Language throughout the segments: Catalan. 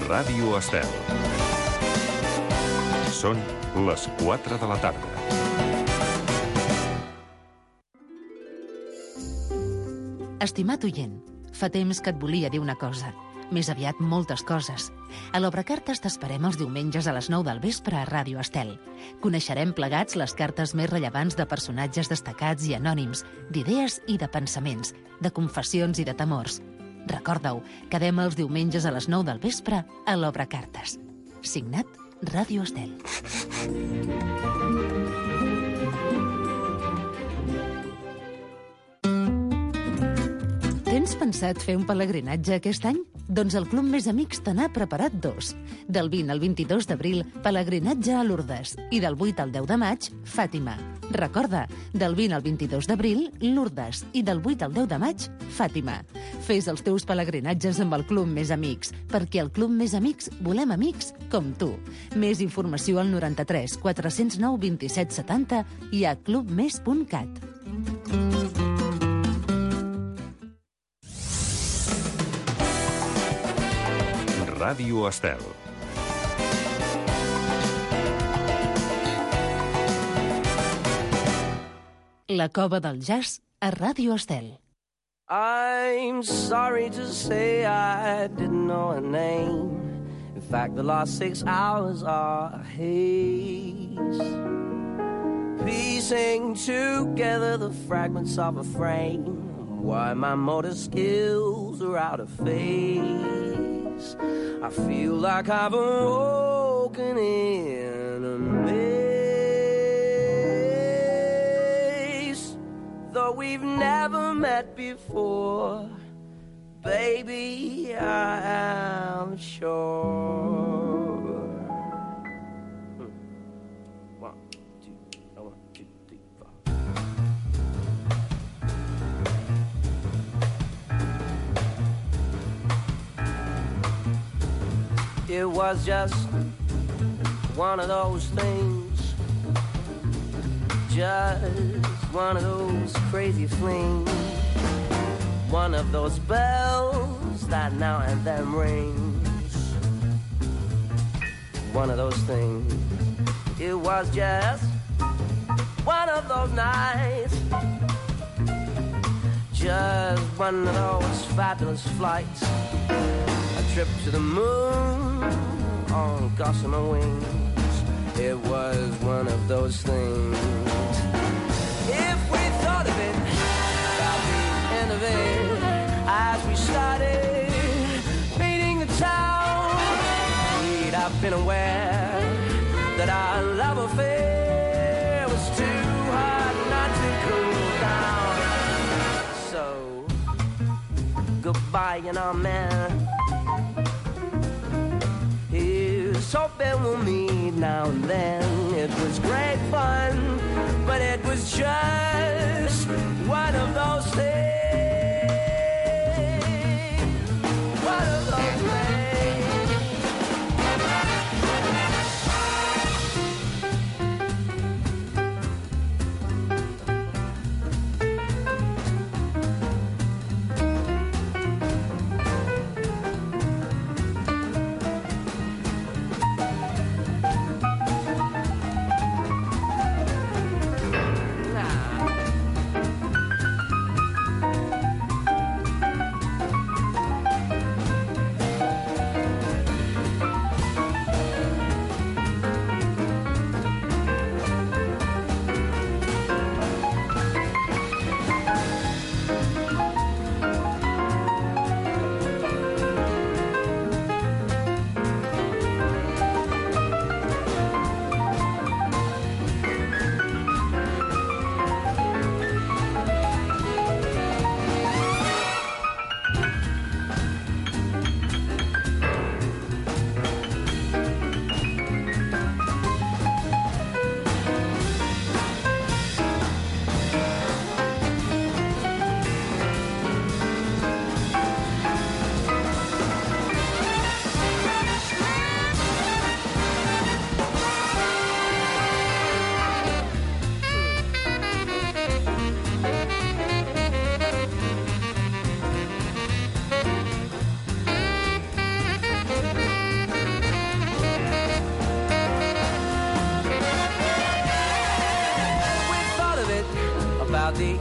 Ràdio Estel. Són les 4 de la tarda. Estimat oient, fa temps que et volia dir una cosa. Més aviat moltes coses. A l'Obrecartes t'esperem els diumenges a les 9 del vespre a Ràdio Estel. Coneixerem plegats les cartes més rellevants de personatges destacats i anònims, d'idees i de pensaments, de confessions i de temors. Recorda-ho, quedem els diumenges a les 9 del vespre a l'Obrecartes. Signat Ràdio Estel. Tens pensat fer un pelegrinatge aquest any? Doncs el Club Més Amics te n'ha preparat 2. Del 20 al 22 d'abril, pelegrinatge a Lourdes. I del 8 al 10 de maig, Fàtima. Recorda, del 20 al 22 d'abril, Lourdes. I del 8 al 10 de maig, Fàtima. Fes els teus pelegrinatges amb el Club Més Amics, perquè al Club Més Amics volem amics com tu. Més informació al 93 409 27 70 i a clubmes.cat. Ràdio Estel. La cova del jazz a Ràdio Estel. I'm sorry to say I didn't know her name. In fact, the last 6 hours are a haze. Piecing together the fragments of a frame. Why my motor skills are out of phase. I feel like I've awoken in a maze. Though we've never met before, baby, I am sure. 1, 2, 1, 2, 3, 4. It was just one of those things, just one of those crazy flings, one of those bells that now and then rings, one of those things. It was just one of those nights, just one of those fabulous flights, a trip to the moon on gossamer wings. It was one of those things. If we thought of it, about the end of it, as we started painting the town, we'd have been aware that our love affair was too hot not to cool down. So, goodbye, and amen. Here's hoping we'll meet now and then. It was great fun, but it was just one of those things. One of those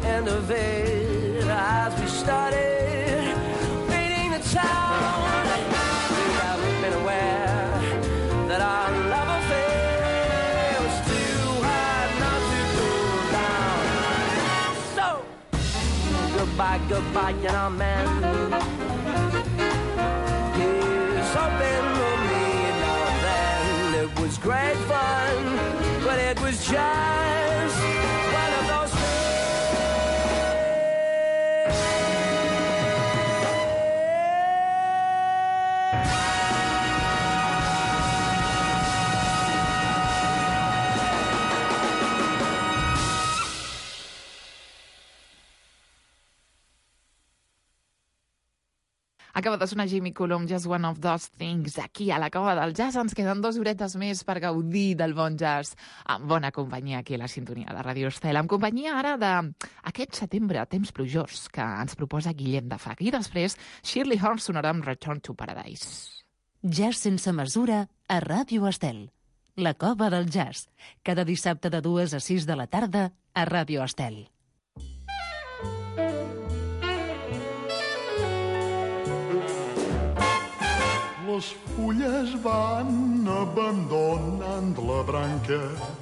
end of it as we started painting the town. We haven't been aware that our love affair was too hard not to cool down. So, goodbye, goodbye, you know, man. Here's hoping for me now and then. It was great fun, but it was just one of those things. Acaba de sonar Jimmy Cullum, Just One of Those Things. Aquí, a la Cova del Jazz, ens queden 2 horetes més per gaudir del bon jazz amb bona companyia aquí a la sintonia de Ràdio Estel. En companyia ara d'aquest setembre, temps plujós, que ens proposa Guillem de Fac. I després, Shirley Horn sonarà amb Return to Paradise. Jazz sense mesura a Ràdio Estel. La Cova del Jazz. Cada dissabte de 2 a 6 de la tarda a Ràdio Estel. Les fulles van abandonant la branca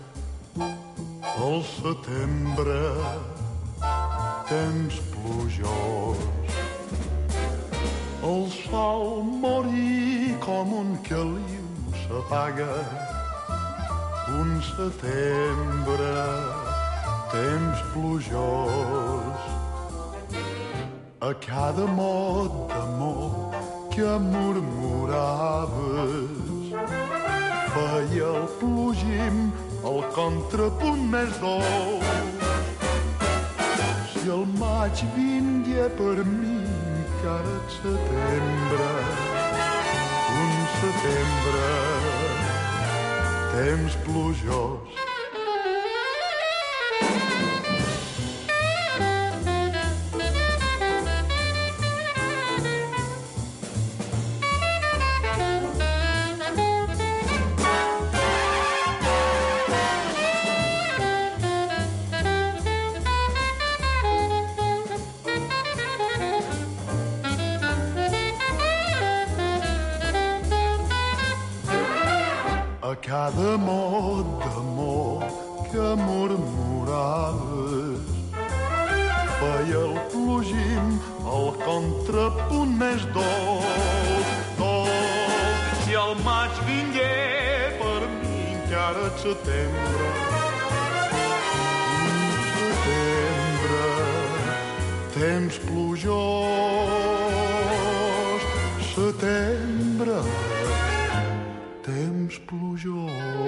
al setembre, temps plujós. El sol morí com un caliu s'apaga, un setembre, temps plujós. A cada mot d'amor que murmuraves feia el plugim el contrapunt més dolç. Si el maig vingué per mi encara et setembre, un setembre, temps plujós. Cada mot d'amor que murmuraves feia el plugim el contrapunt més dolç, dolç. Si el maig vingué per mi encara et setembre, un setembre, temps plujós, setembre, temps plujós.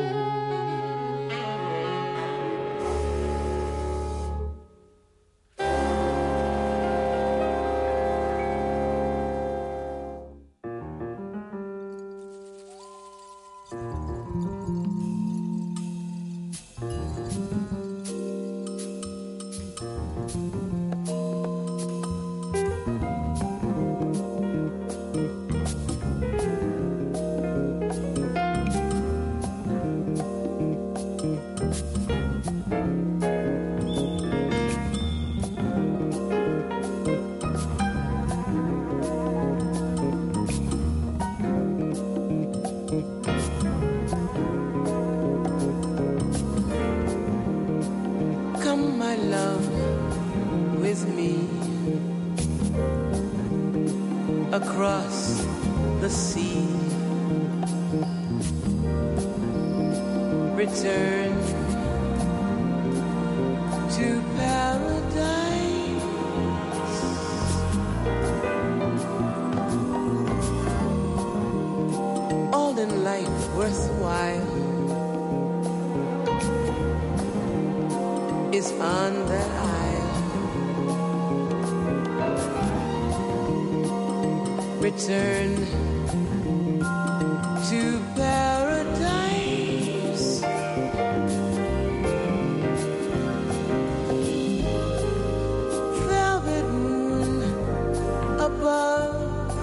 Across the sea, return to paradise. All in life worthwhile is on that isle. Return to paradise. Velvet moon above,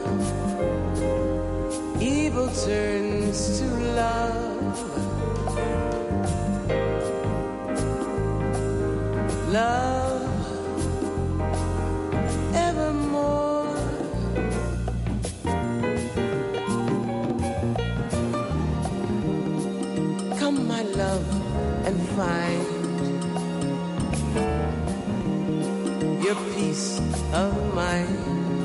evil turns to love. Love find your peace of mind.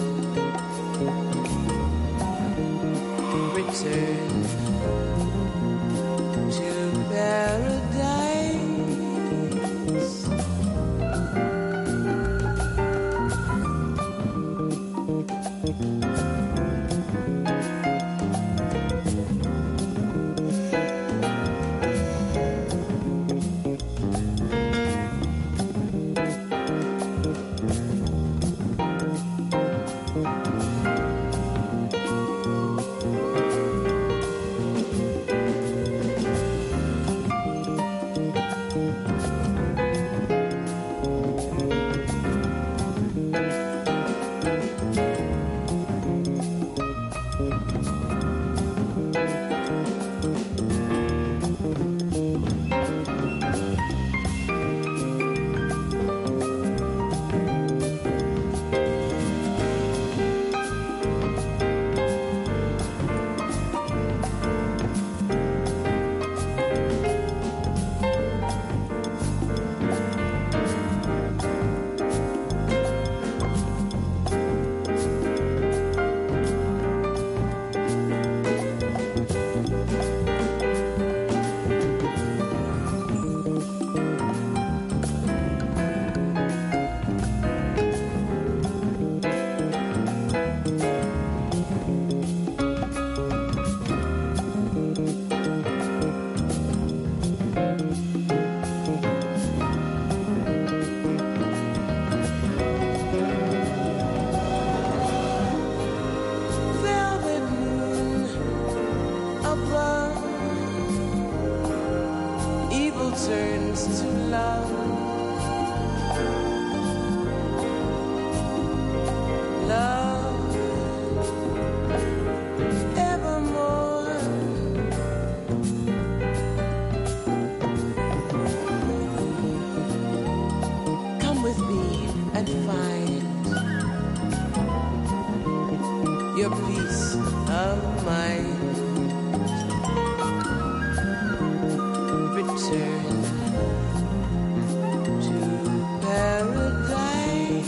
Return to paradise. Your peace of mind. Return to paradise.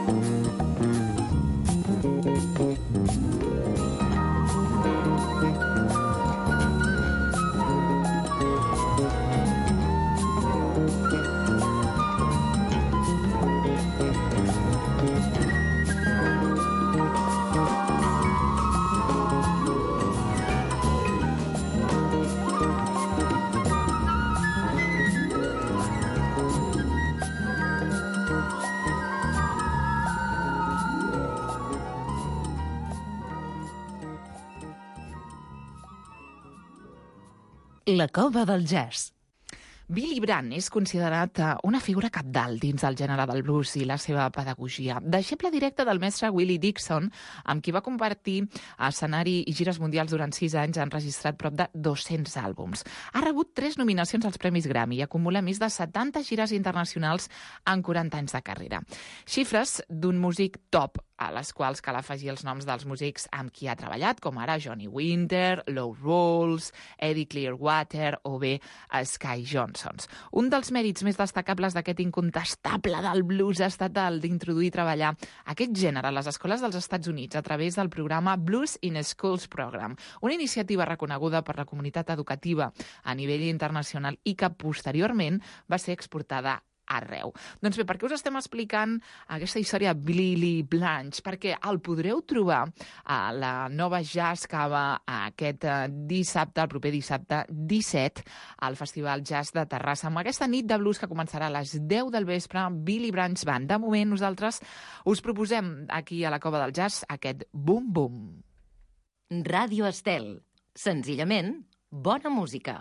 La cova del jazz. Billy Brandt és considerat una figura cabdal dins el gènere del blues i la seva pedagogia. Deixeble directe del mestre Willie Dixon, amb qui va compartir escenari i gires mundials durant 6 anys, ha enregistrat prop de 200 àlbums. Ha rebut 3 nominacions als Premis Grammy i acumula més de 70 gires internacionals en 40 anys de carrera. Xifres d'un músic top, a les quals cal afegir els noms dels músics amb qui ha treballat, com ara Johnny Winter, Lou Rawls, Eddie Clearwater o bé Sky Johnson. Un dels mèrits més destacables d'aquest incontestable del blues ha estat el d'introduir i treballar aquest gènere a les escoles dels Estats Units a través del programa Blues in Schools Program, una iniciativa reconeguda per la comunitat educativa a nivell internacional i que posteriorment va ser exportada arreu. Doncs bé, per què us estem explicant aquesta història Billy Brandt? Perquè el podreu trobar a la Nova Jazz Cava aquest dissabte, el proper dissabte 17, al Festival Jazz de Terrassa, amb aquesta nit de blues que començarà a les 10 del vespre, Billy Brandt Band. De moment, nosaltres us proposem aquí a la Cova del Jazz aquest Boom Boom. Ràdio Estel. Senzillament, bona música.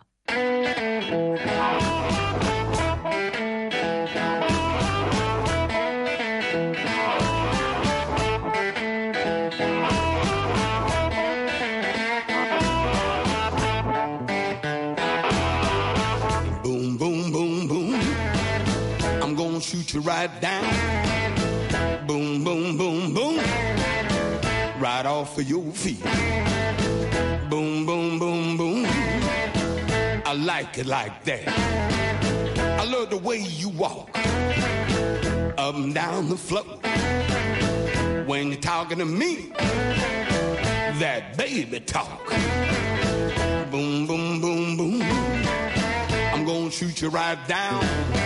Shoot you right down. Boom, boom, boom, boom. Right off of your feet. Boom, boom, boom, boom. I like it like that. I love the way you walk up and down the floor. When you're talking to me, that baby talk. Boom, boom, boom, boom. I'm gonna shoot you right down.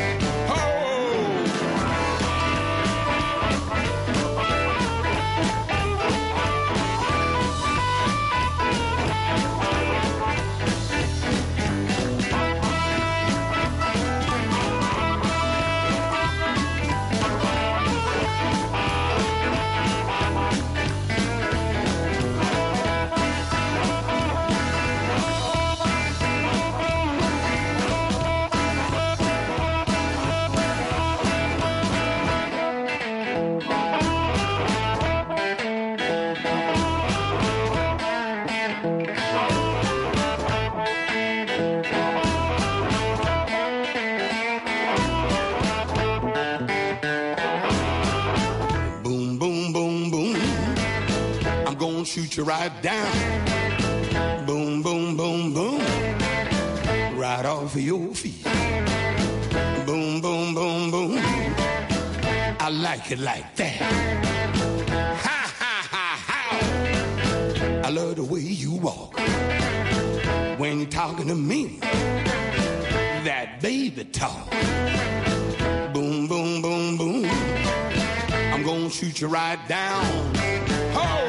Shoot you right down. Boom, boom, boom, boom. Right off of your feet. Boom, boom, boom, boom. I like it like that. Ha, ha, ha, ha. I love the way you walk when you're talking to me. That baby talk. Boom, boom, boom, boom. I'm gonna shoot you right down. Ho!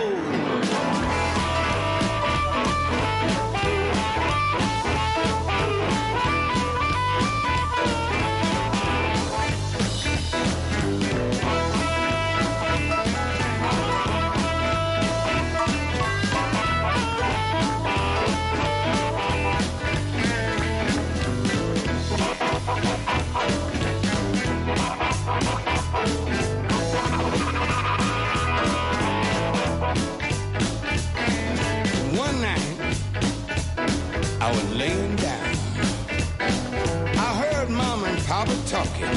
I was laying down. I heard Mama and Papa talking.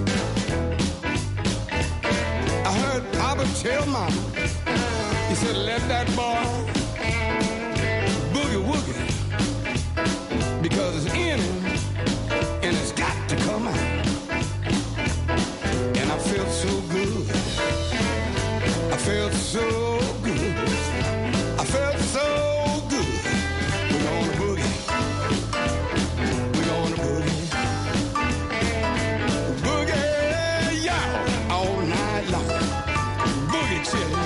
I heard Papa tell Mama, he said, let that boy boogie woogie, because it's in him and it's got to come out. And I felt so good. I felt so good. I felt so good. We're gonna boogie. We're gonna boogie. Boogie, y'all, all night long. Boogie chillin'.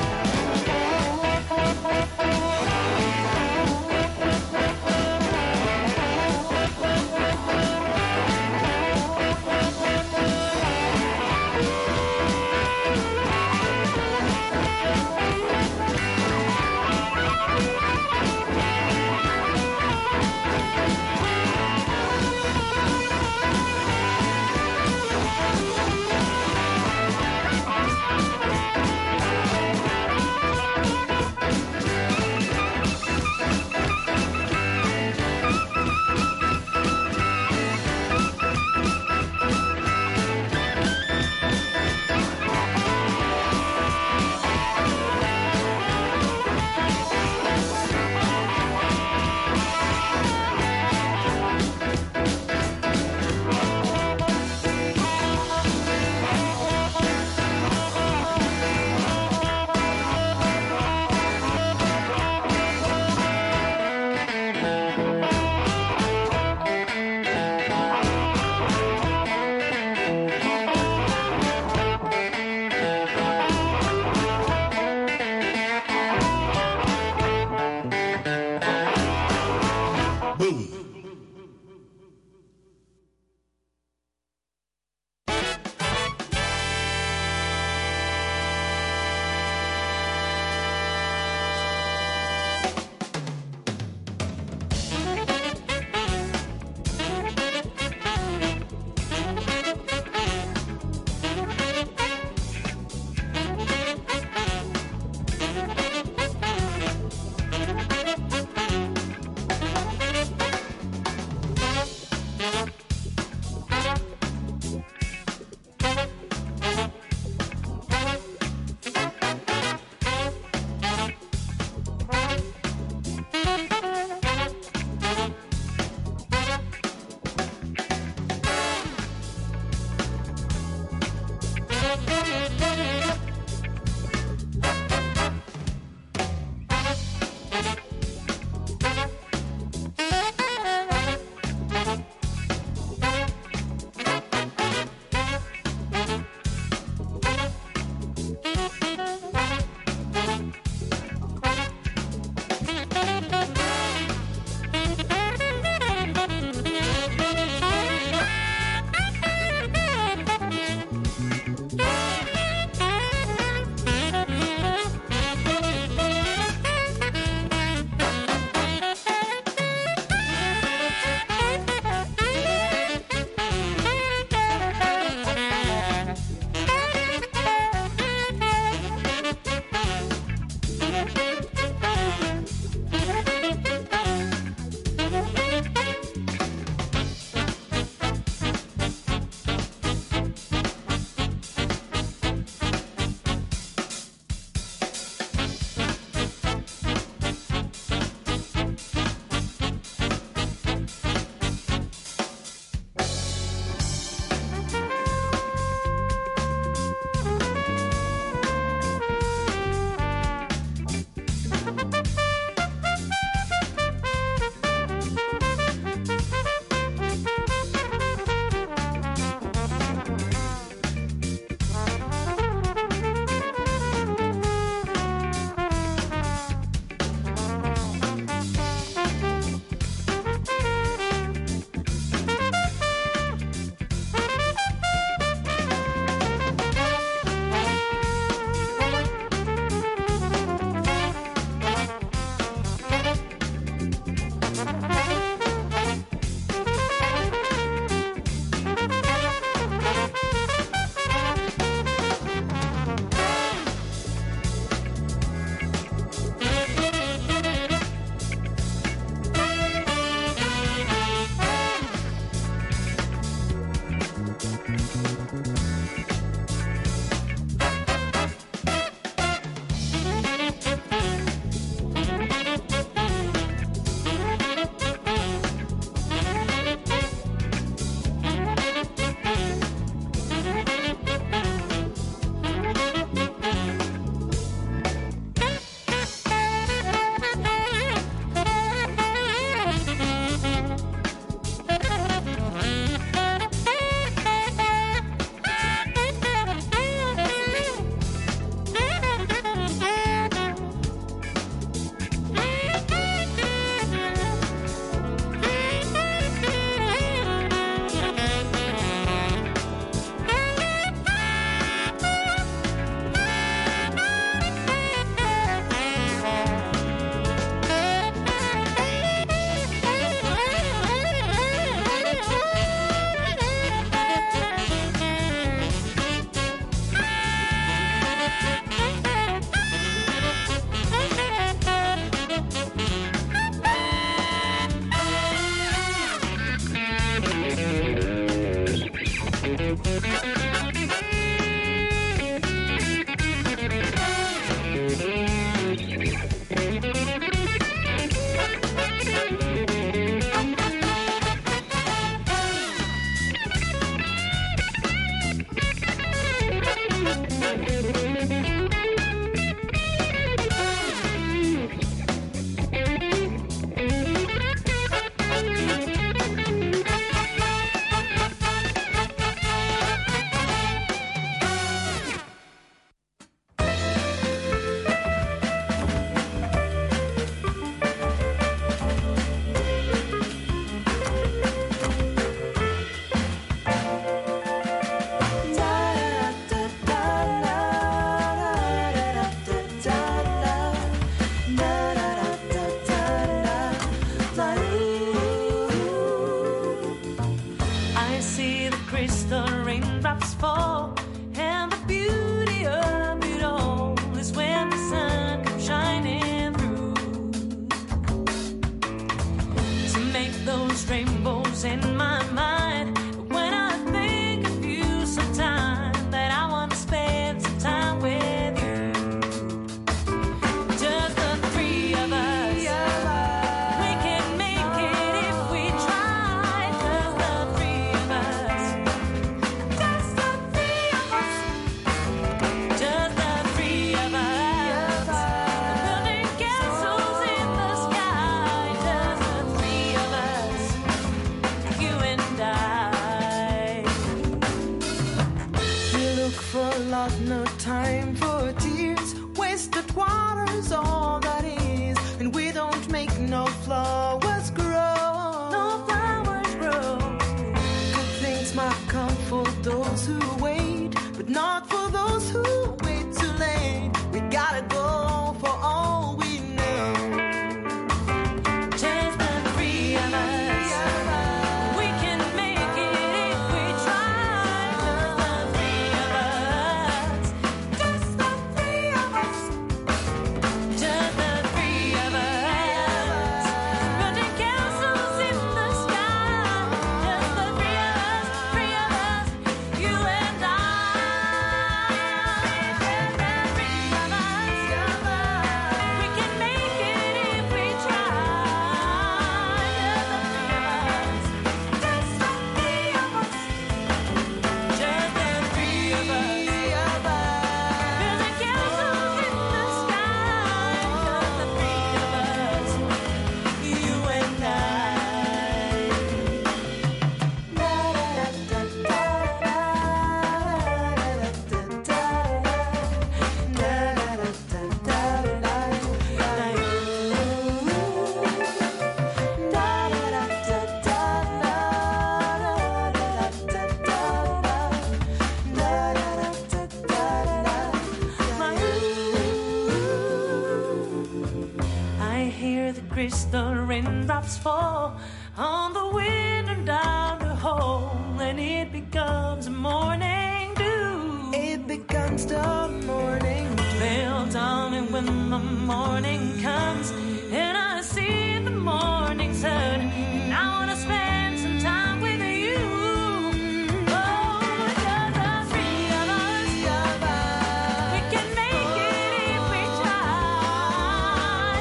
crystal raindrops fall on the window down the hall, and it becomes morning dew. It becomes the morning dew. They'll tell me when the morning comes, and I see the morning sun, and I wanna spend some time with you. Oh, just the three of us, we can make it if we try.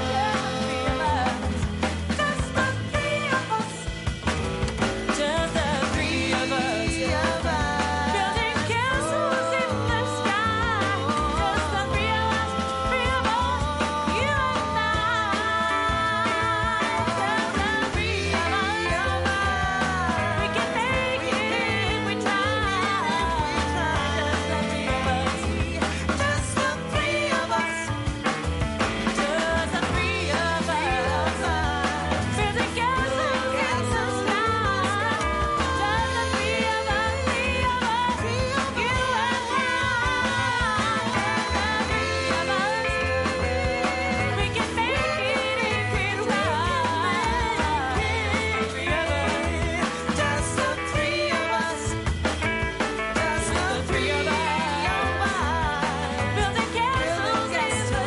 Just the three of us, just the three of us, building castles in the sky. Just the three of us, you and I. Just the three of us, we can make it if we try. Just the three of us, just the three of us, just the three of us, building castles in the sky. Just the three of us, you and I. We can make it if we try. Just the three of us, just the three of us, building castles in the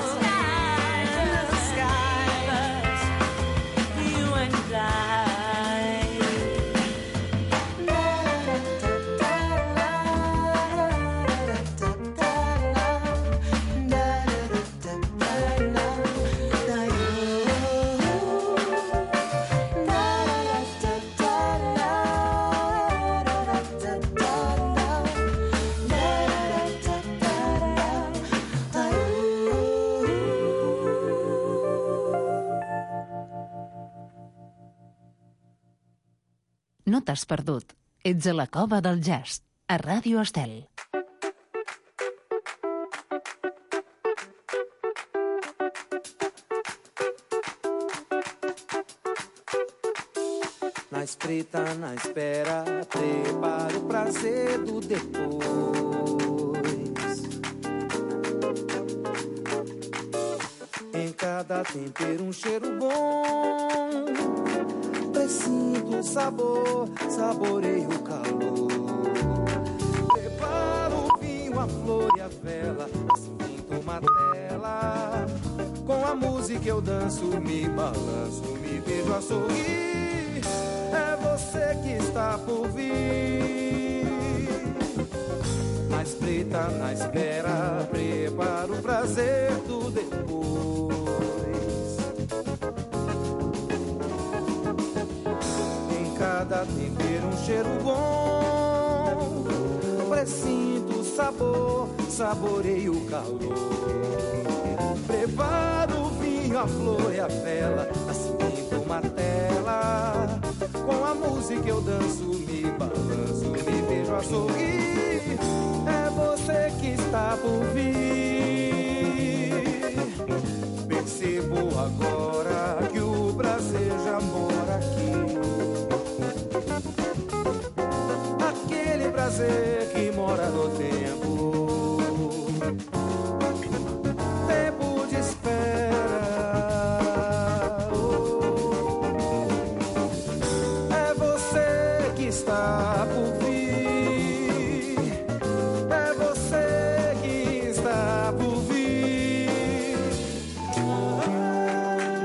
sky. You and I. No t'has perdut. Ets a la Cova del Jazz, a Ràdio Estel. Na espreita, na espera, prepara o prazer do depois. Em cada tempero cheiro bom, presinto o sabor, saboreio o calor. Preparo o vinho, a flor e a vela, assim pinto uma tela. Com a música eu danço, me balanço, me vejo a sorrir. É você que está por vir. Na espreita, na espera, preparo o prazer do depois. Em cada tempero cheiro bom, presinto o sabor, saboreio o calor. Preparo o vinho, a flor e a vela, assim pinto uma tela. Com a música eu danço, me balanço, me vejo a sorrir. É você que está por vir. Percebo agora que o prazer já mora aqui. Aquele prazer que mora no tempo. Tempo de espera. Está por vir, é você que está por vir.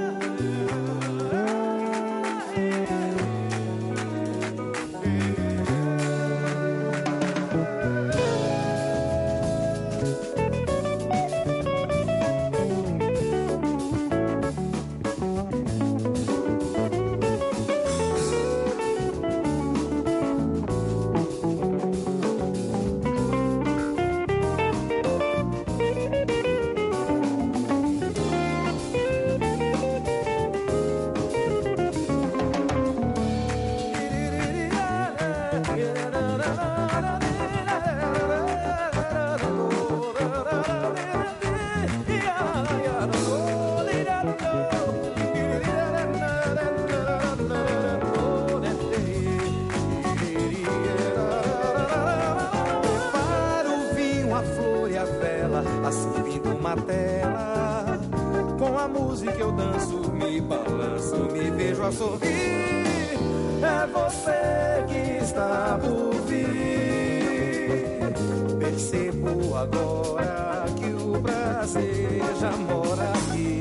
música eu danço, me balanço, me vejo a sorrir. É você que está por vir. Percebo agora que o prazer já mora aqui.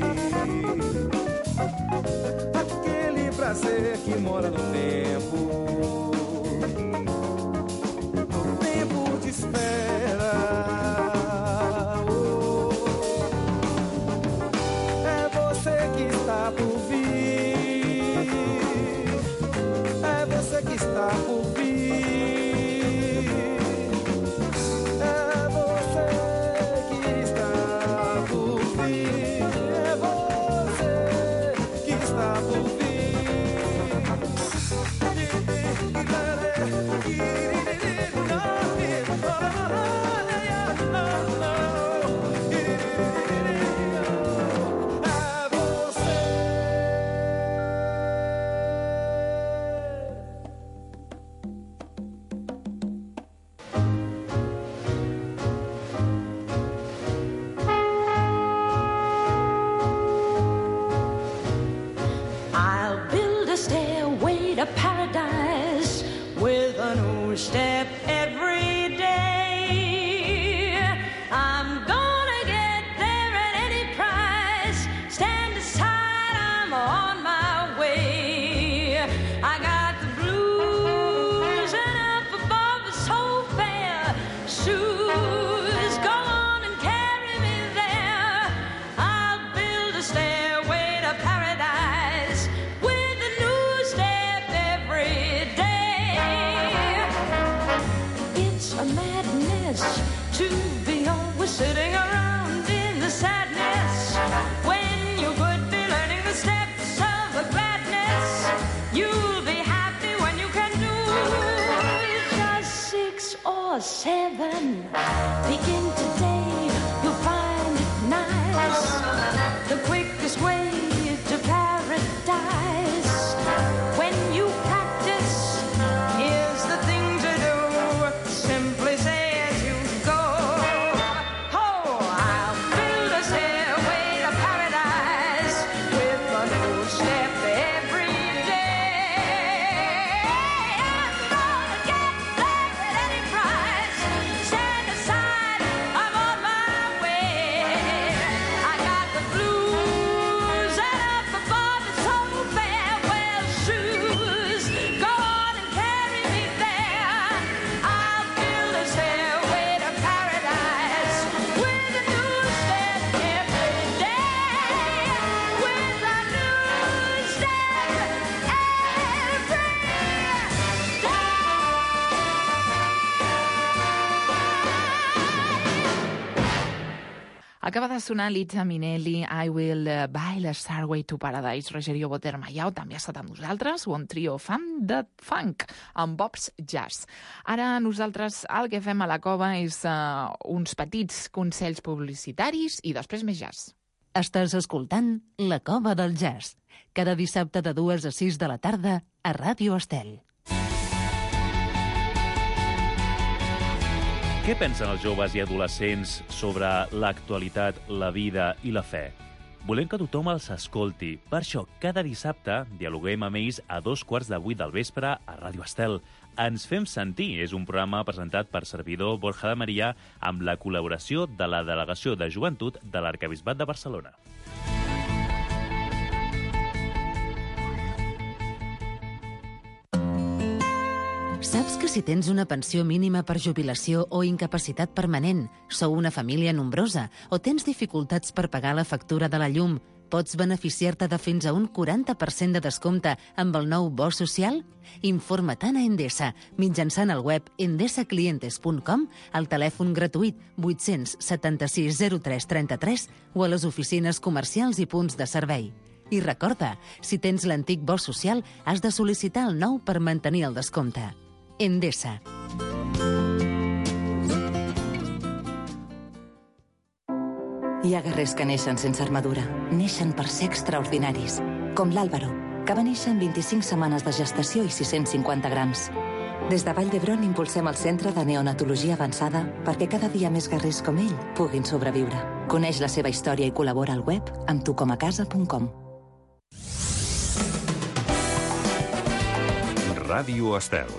Aquele prazer que mora no tempo de espera. É você que está por vir. É você que está por vir. É você que está por vir. É você que está por vir. Acaba de sonar Liza Minnelli, I Will Buy the Starway to Paradise. Rogerio Botermayau també ha estat amb nosaltres, un trio fan de funk, amb Bob's Jazz. Ara nosaltres el que fem a la cova és uns petits consells publicitaris i després més jazz. Estàs escoltant La Cova del Jazz, cada dissabte de 2 a 6 de la tarda a Ràdio Estel. Què pensen els joves i adolescents sobre l'actualitat, la vida i la fe? Volem que tothom els escolti. Per això, cada dissabte dialoguem amb ells a 7:15 del vespre a Ràdio Estel. Ens fem sentir és un programa presentat per servidor Borja de Maria amb la col·laboració de la Delegació de Joventut de l'Arquebisbat de Barcelona. Saps que si tens una pensió mínima per jubilació o incapacitat permanent, sou una família nombrosa o tens dificultats per pagar la factura de la llum, pots beneficiar-te de fins a un 40% de descompte amb el nou bo social? Informa't a Endesa mitjançant el web endesaclientes.com, al telèfon gratuït 876 03 33 o a les oficines comercials i punts de servei. I recorda, si tens l'antic bo social, has de sol·licitar el nou per mantenir el descompte. Endesa. Hi ha guerrers que neixen sense armadura. Neixen per ser extraordinaris. Com l'Àlvaro, que va néixer en 25 setmanes de gestació i 650 grams. Des de Vall d'Hebron impulsem el Centre de Neonatologia Avançada perquè cada dia més guerrers com ell puguin sobreviure. Coneix la seva història i col·labora al web amb tucomacasa.com. Ràdio Estel.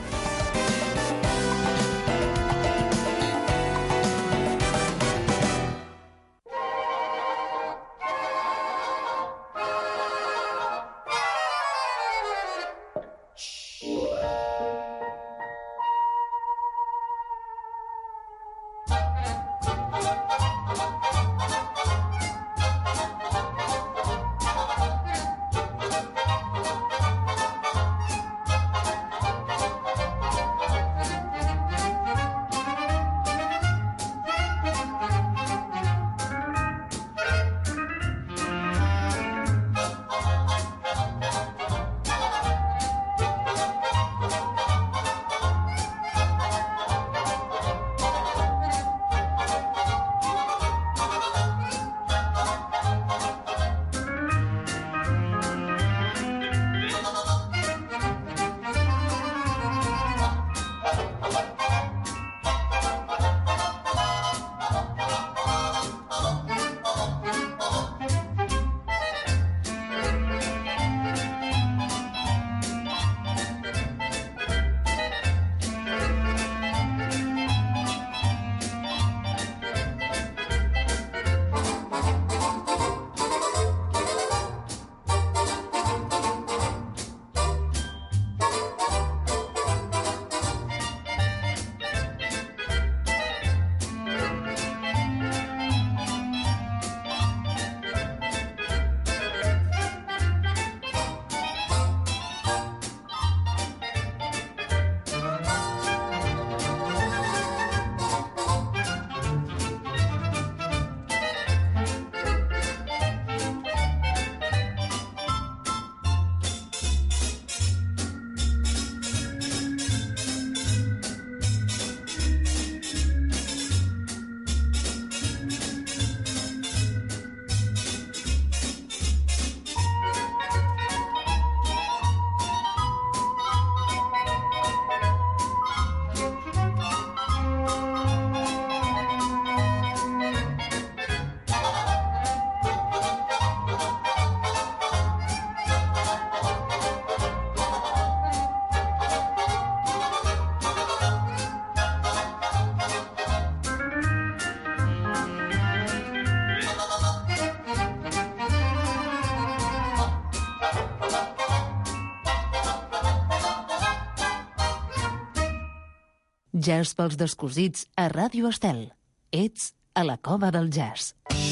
Jazz pels descosits a Ràdio Estel. Ets a la cova del jazz.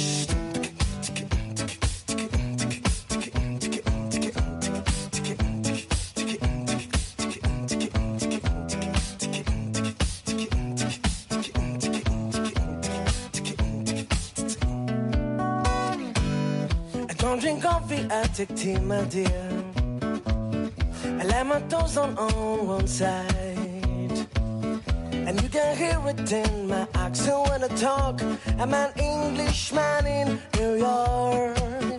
I don't drink coffee, I take tea, my dear. I lay my toes on one side. And you can hear it in my accent when I talk. I'm an Englishman in New York.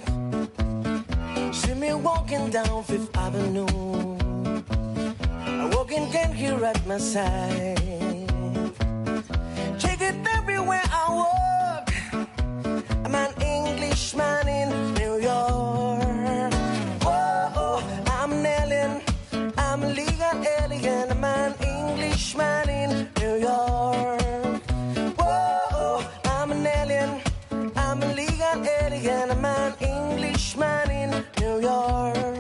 See me walking down Fifth Avenue. A walking can here at my side. Take it everywhere I walk. I'm an Englishman in New York. Whoa, I'm an alien. I'm a legal alien. I'm an Englishman in New York. Whoa, I'm an alien. I'm a legal alien. I'm an Englishman in New York.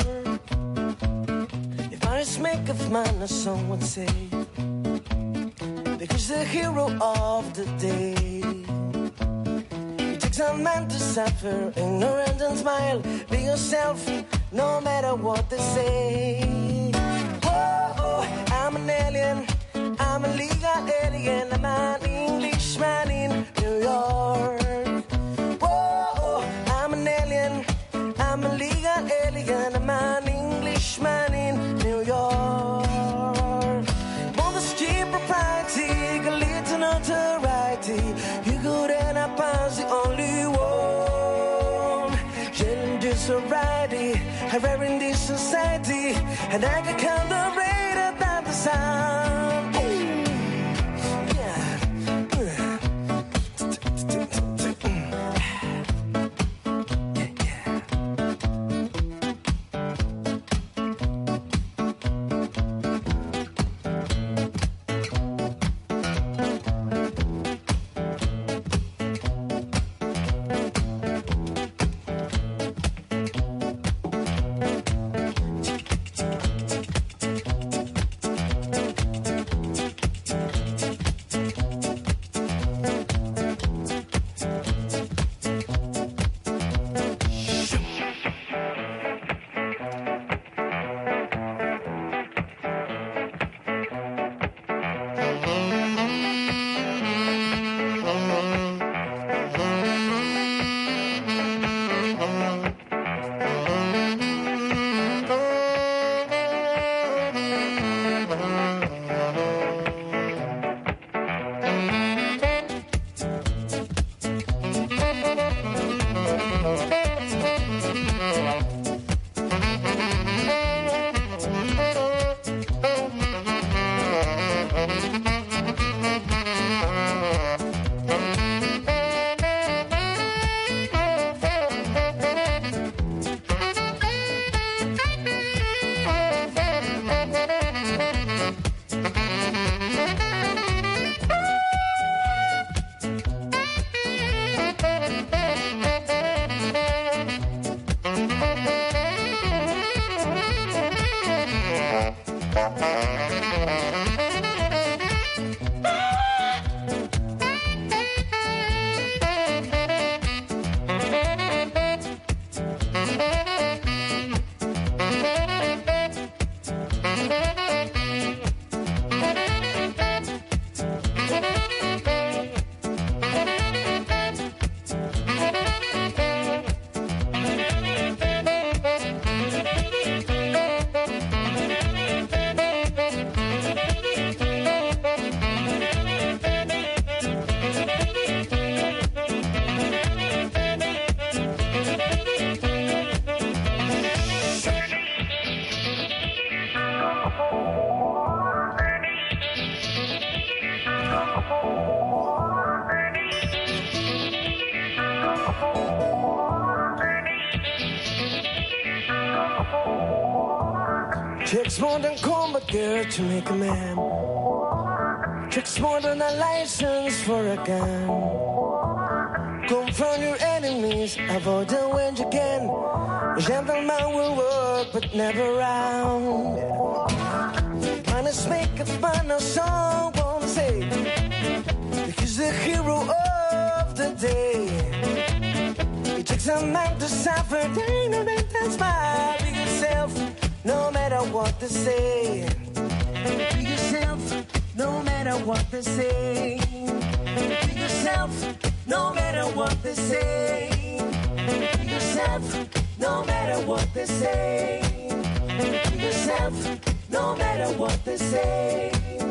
If I was make of man, a song would say, because the hero of the day. It takes a man to suffer, ignorant and smile. Be yourself, no matter what they say. Whoa, I'm an alien. I'm a legal alien, I'm an Englishman in New York. Whoa, I'm an alien, I'm a legal alien, I'm an Englishman in New York. Mother's cheap propriety, can lead to notoriety. You could end up as the only one. Chilling this variety, rare in this society, and I can count the rate at the side. Takes more than combat gear to make a man. Takes more than a license for a gun. Confront your enemies, avoid them when you can. A gentleman will work, but never round. Honest make a fun of song, won't say. Because the hero of the day. It takes a man to suffer, ain't a man that's smile. Be yourself, no matter what they say. Be yourself, no matter what they say. Be yourself, no matter what they say. Be yourself, no matter what they say. Be yourself, no matter what they say.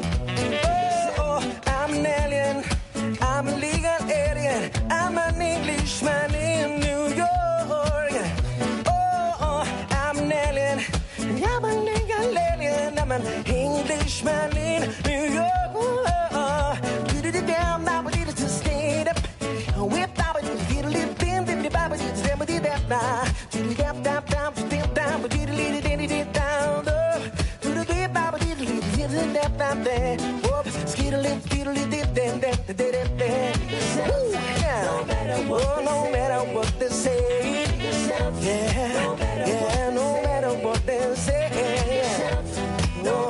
Oh, I'm an alien, I'm a legal alien, I'm an Englishman in New York. Oh, I'm an alien, I'm a legal alien, I'm an Englishman in New York. No matter what they say, yeah, yeah, no matter what they say, no,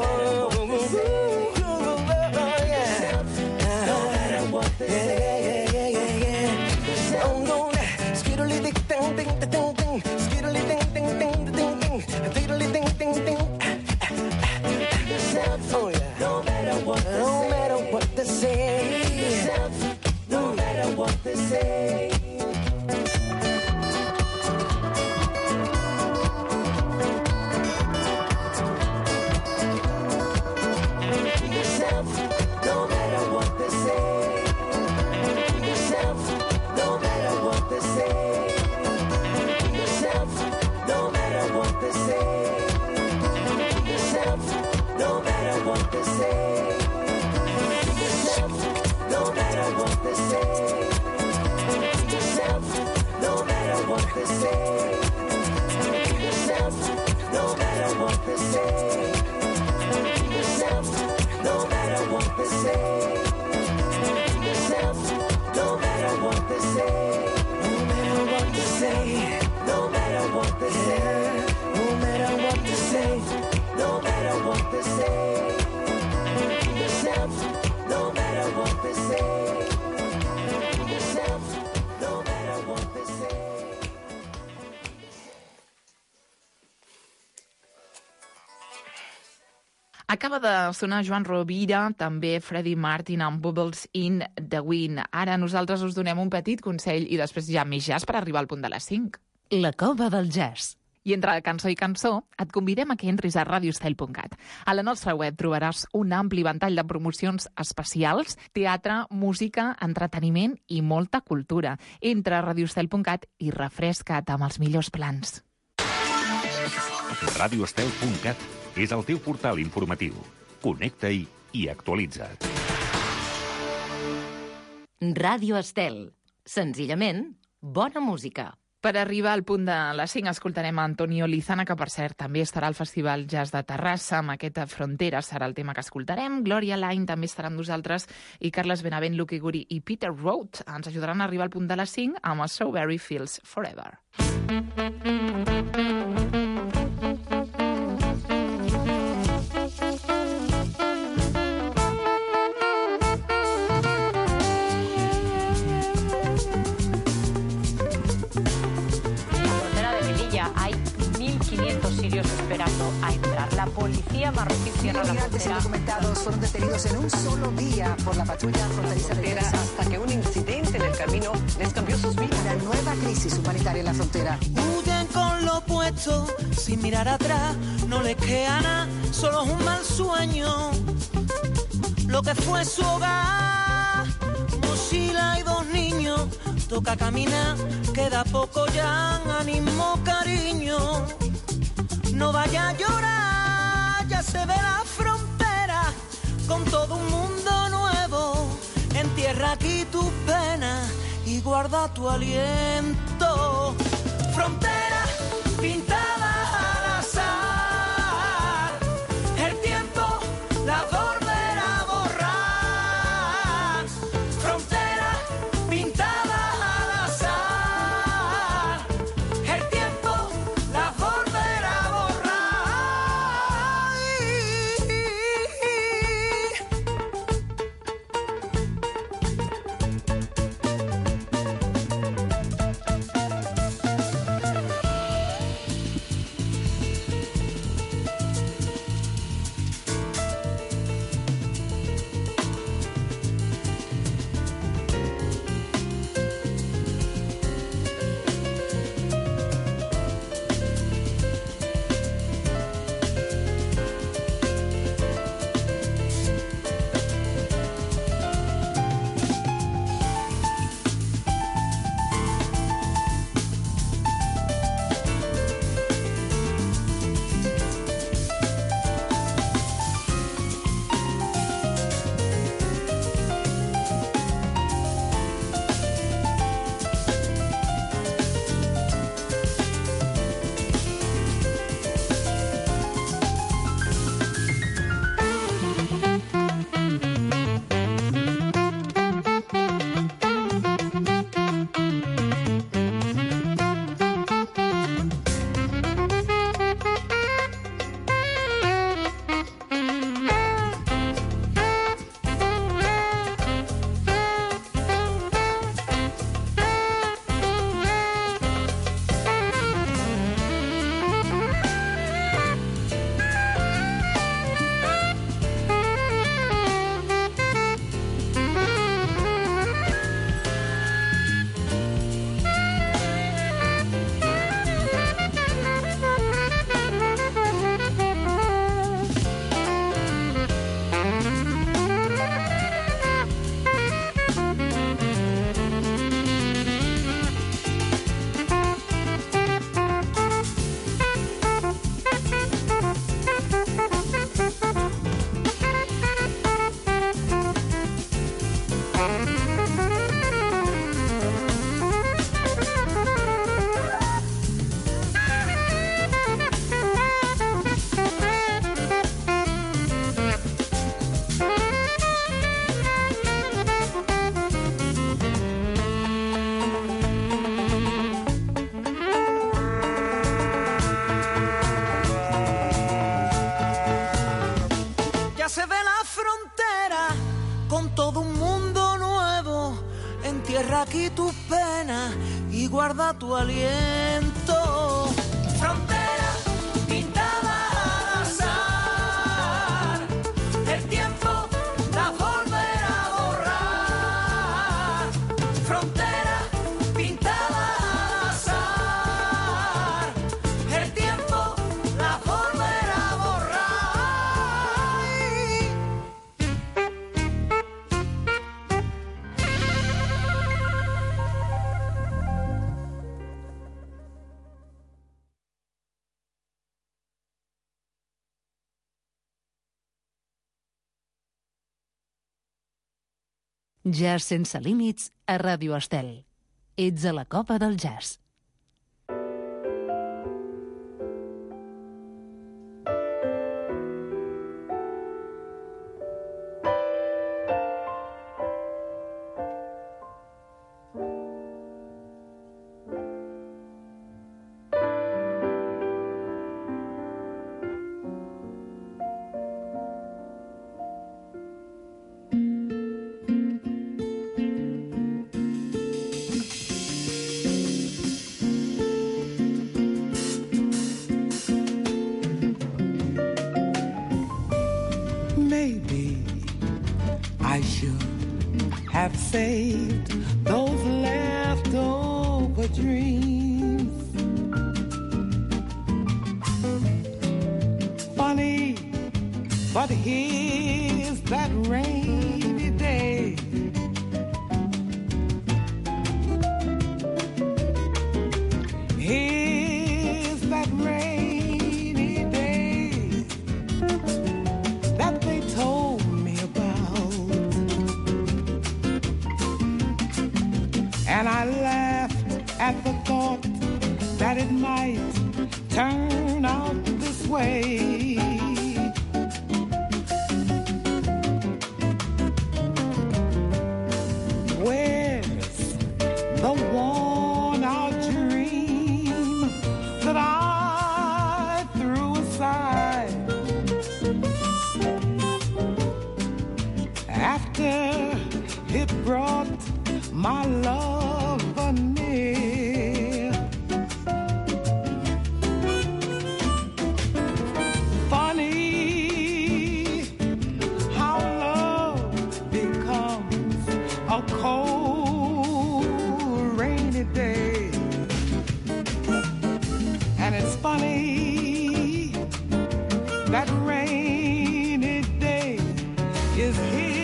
no matter what they say, no matter what they say. Acaba de sonar Joan Rovira, també Freddie Martin amb Bubbles in the Wind. Ara nosaltres us donem un petit consell i després ja més jazz per arribar al punt de les 5. La cova del jazz. I entre cançó i cançó et convidem a que entris a radiostel.cat. A la nostra web trobaràs un ampli ventall de promocions especials, teatre, música, entreteniment i molta cultura. Entra a radiostel.cat i refresca't amb els millors plans. Radiostel.cat és el teu portal informatiu. Connecta-hi i actualitza't. Ràdio Estel. Senzillament, bona música. Per arribar al punt de les 5 escoltarem Antonio Lizana, que per cert també estarà al Festival Jazz de Terrassa, amb aquesta Frontera serà el tema que escoltarem. Gloria Line també estarà amb nosaltres i Carles Benavent, Lucky Guri i Peter Roth ens ajudaran a arribar al punt de les 5 amb Strawberry Fields Forever. Esperando a entrar. La policía marroquí cierra la frontera. Indocumentados fueron detenidos en un solo día por la patrulla fronteriza de Gaza hasta que un incidente en el camino les cambió sus vidas. Una nueva crisis humanitaria en la frontera. Huyen con lo puesto, sin mirar atrás, no les queda nada, solo es un mal sueño. Lo que fue su hogar, mochila y 2 niños, toca caminar, queda poco ya, ánimo, cariño. No vaya a llorar, ya se ve la frontera, con todo un mundo nuevo. Entierra aquí tus penas y guarda tu aliento. Frontera pintada al azar, el tiempo la volverá a borrar. Frontera pintada al azar, el tiempo la volverá a borrar. Se ve la frontera con todo un mundo nuevo. Entierra aquí tus penas y guarda tu aliento. Frontera pintada al azar, el tiempo la volverá a borrar. Frontera pintada al azar, el tiempo la volverá a borrar. Jazz sense límits a Ràdio Estel. Ets a la copa del jazz. have saved those leftover dreams. Funny, but here's that rainy day. Here's that rainy day that they told me about. And I laughed at the thought that it might turn out this way. Where's the worn-out dream that I threw aside after it brought my lover near? Funny how love becomes a cold, rainy day. And it's funny that rainy day is here.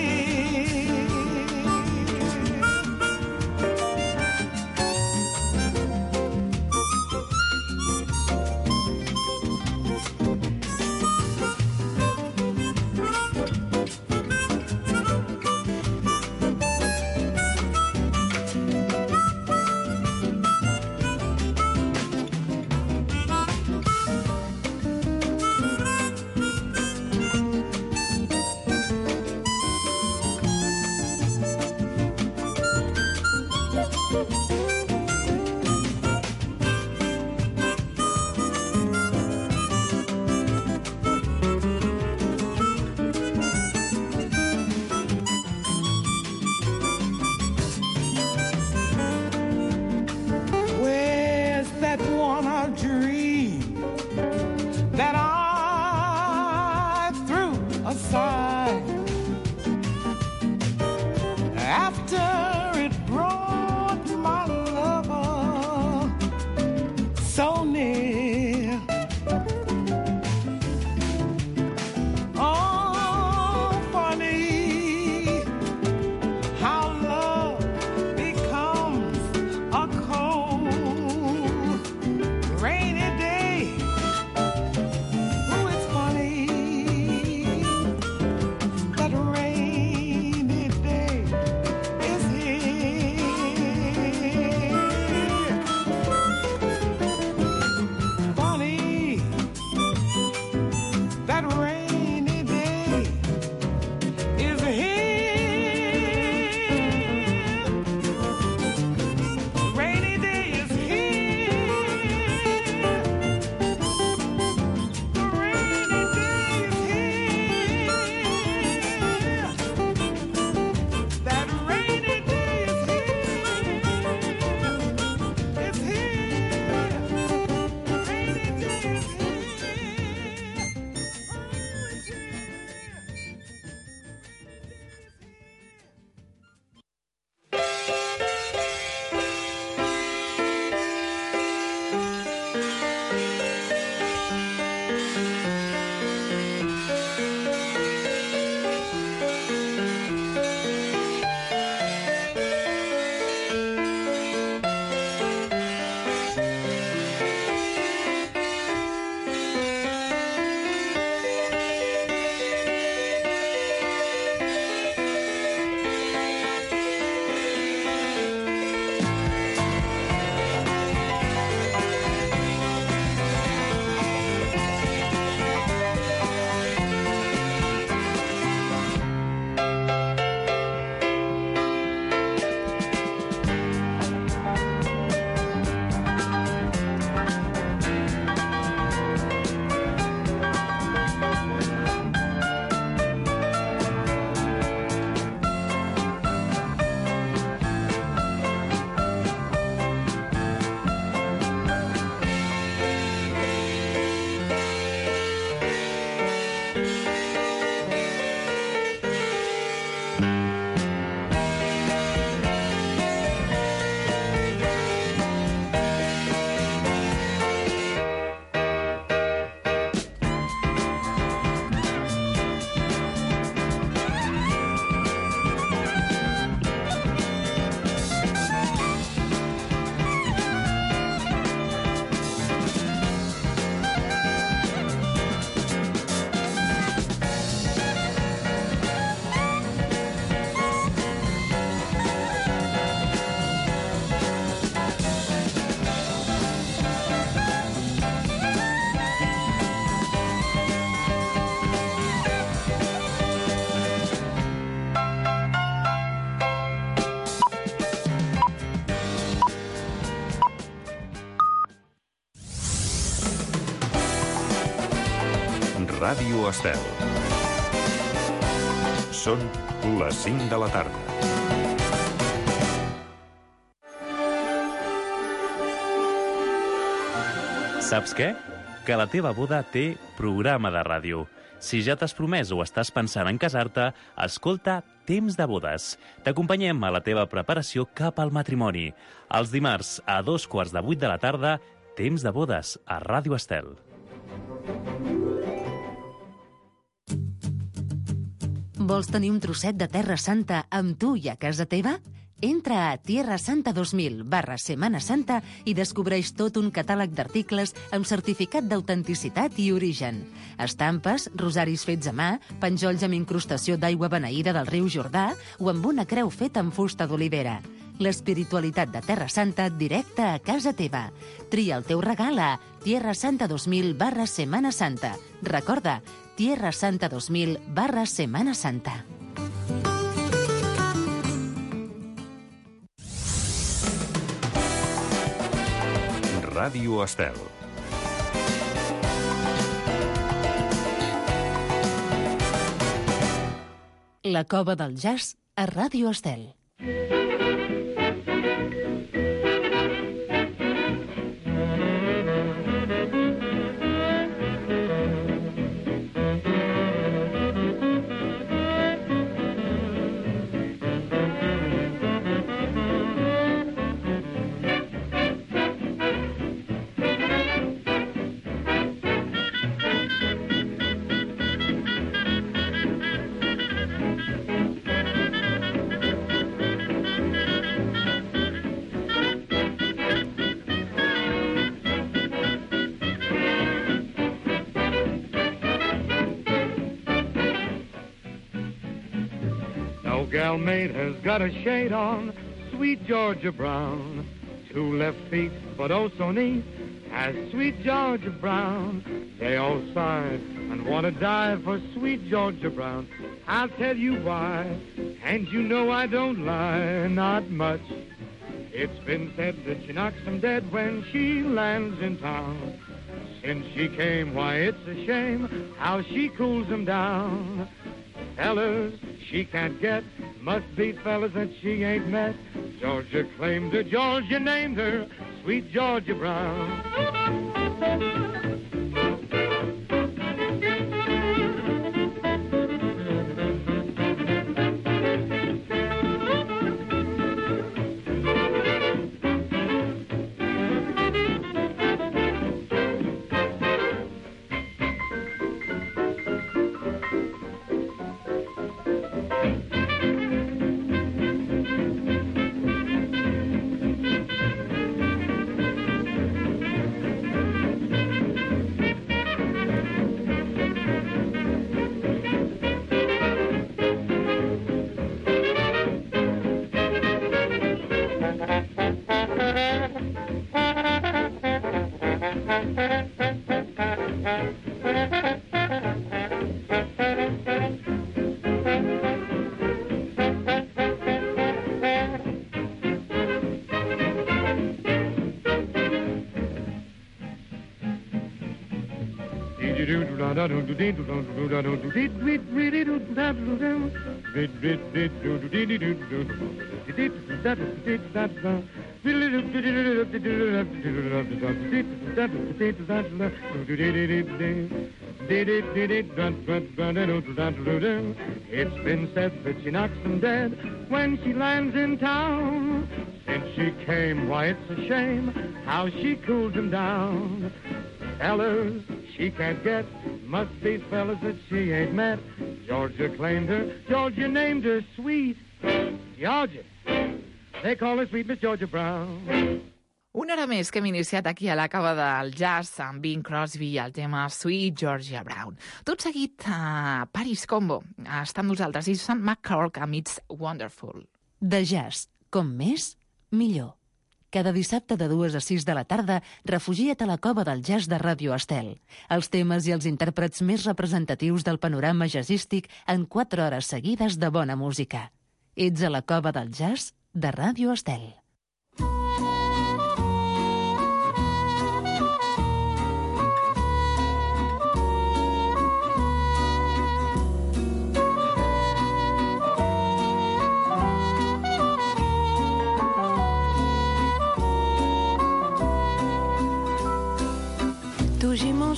Where's that one-eyed dream that I threw aside after it brought my lover so near? Oh, funny how love becomes a cold, rainy day. Oh, it's funny that rainy day is here. Funny that rainy day is here. Rainy day is here. Ràdio Estel. Són les 5 de la tarda. Saps què? Que la teva boda té programa de ràdio. Si ja t'has promès o estàs pensant en casar-te, escolta Temps de Bodes. T'acompanyem a la teva preparació cap al matrimoni. Els dimarts a 7:45 de la tarda, Temps de Bodes a Ràdio Estel. Vols tenir un trosset de Terra Santa amb tu i a casa teva? Entra a tierrasanta2000/Setmana Santa i descobreix tot un catàleg d'articles amb certificat d'autenticitat i origen. Estampes, rosaris fets a mà, penjolls amb incrustació d'aigua beneïda del riu Jordà o amb una creu feta amb fusta d'olivera. L'espiritualitat de Terra Santa directa a casa teva. Tria el teu regal a tierrasanta2000/Setmana Santa. Recorda, tierrasanta2000/Setmana Santa. Ràdio Estel. La cova del jazz a Ràdio Estel. Galmate has got a shade on, sweet Georgia Brown. 2 left feet, but oh so neat, has sweet Georgia Brown. They all sigh and want to die for sweet Georgia Brown. I'll tell you why, and you know I don't lie, not much. It's been said that she knocks them dead when she lands in town. Since she came, why it's a shame how she cools them down. Fellas she can't get, must be fellas that she ain't met. Georgia claimed her, Georgia named her, sweet Georgia Brown. It's been said that she knocks them dead when she lands in town. Since she came, why it's a shame how she cools them down. Fellas she can't get, must be fellas that she ain't met. Georgia claimed her, Georgia named her sweet Georgia. They call her sweet Miss Georgia Brown. Una hora més que hem iniciat aquí a la cava del jazz amb Bing Crosby i el tema Sweet Georgia Brown. Tot seguit a Paris Combo. Està amb nosaltres i Sam McCork amb It's Wonderful. De jazz, com més, millor. Cada dissabte de 2 a 6 de la tarda, refugia't a la cova del jazz de Ràdio Estel. Els temes i els intèrprets més representatius del panorama jazzístic en 4 hores seguides de bona música. Ets a la cova del jazz de Ràdio Estel.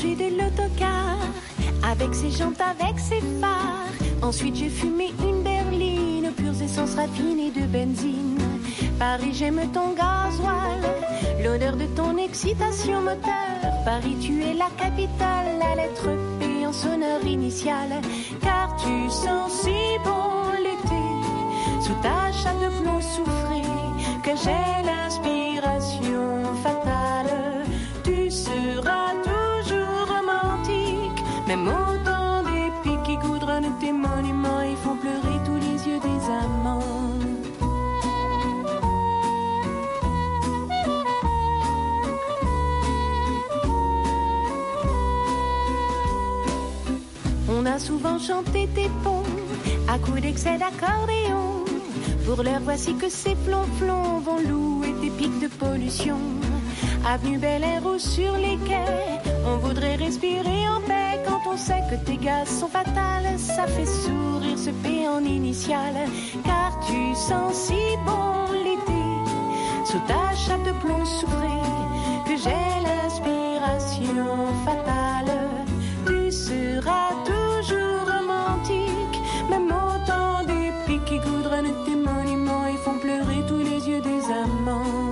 manger de l'autocar, avec ses jantes, avec ses phares. Ensuite j'ai fumé une berline, pures essences raffinées de benzine. Paris, j'aime ton gasoil, l'odeur de ton excitation moteur. Paris, tu es la capitale, la lettre P en sonneur initial. Car tu sens si bon l'été, sous ta chape de plomb soufré, que j'ai l'inspiration fatale. Tu seras toujours romantique, même au temps des pics qui goudronnent tes monuments et font pleurer tous les yeux des amants. On a souvent chanté tes ponts à coups d'excès d'accordéon. Pour l'heure, voici que ces flonflons vont louer tes pics de pollution. Avenue Bel Air ou sur les quais, on voudrait respirer en paix quand on sait que tes gaz sont fatales. Ça fait sourire ce P en initial, car tu sens si bon l'été, sous ta chape de plomb soufré, que j'ai l'inspiration fatale. Tu seras toujours romantique, même au temps des pics qui goudronnent tes monuments et font pleurer tous les yeux des amants.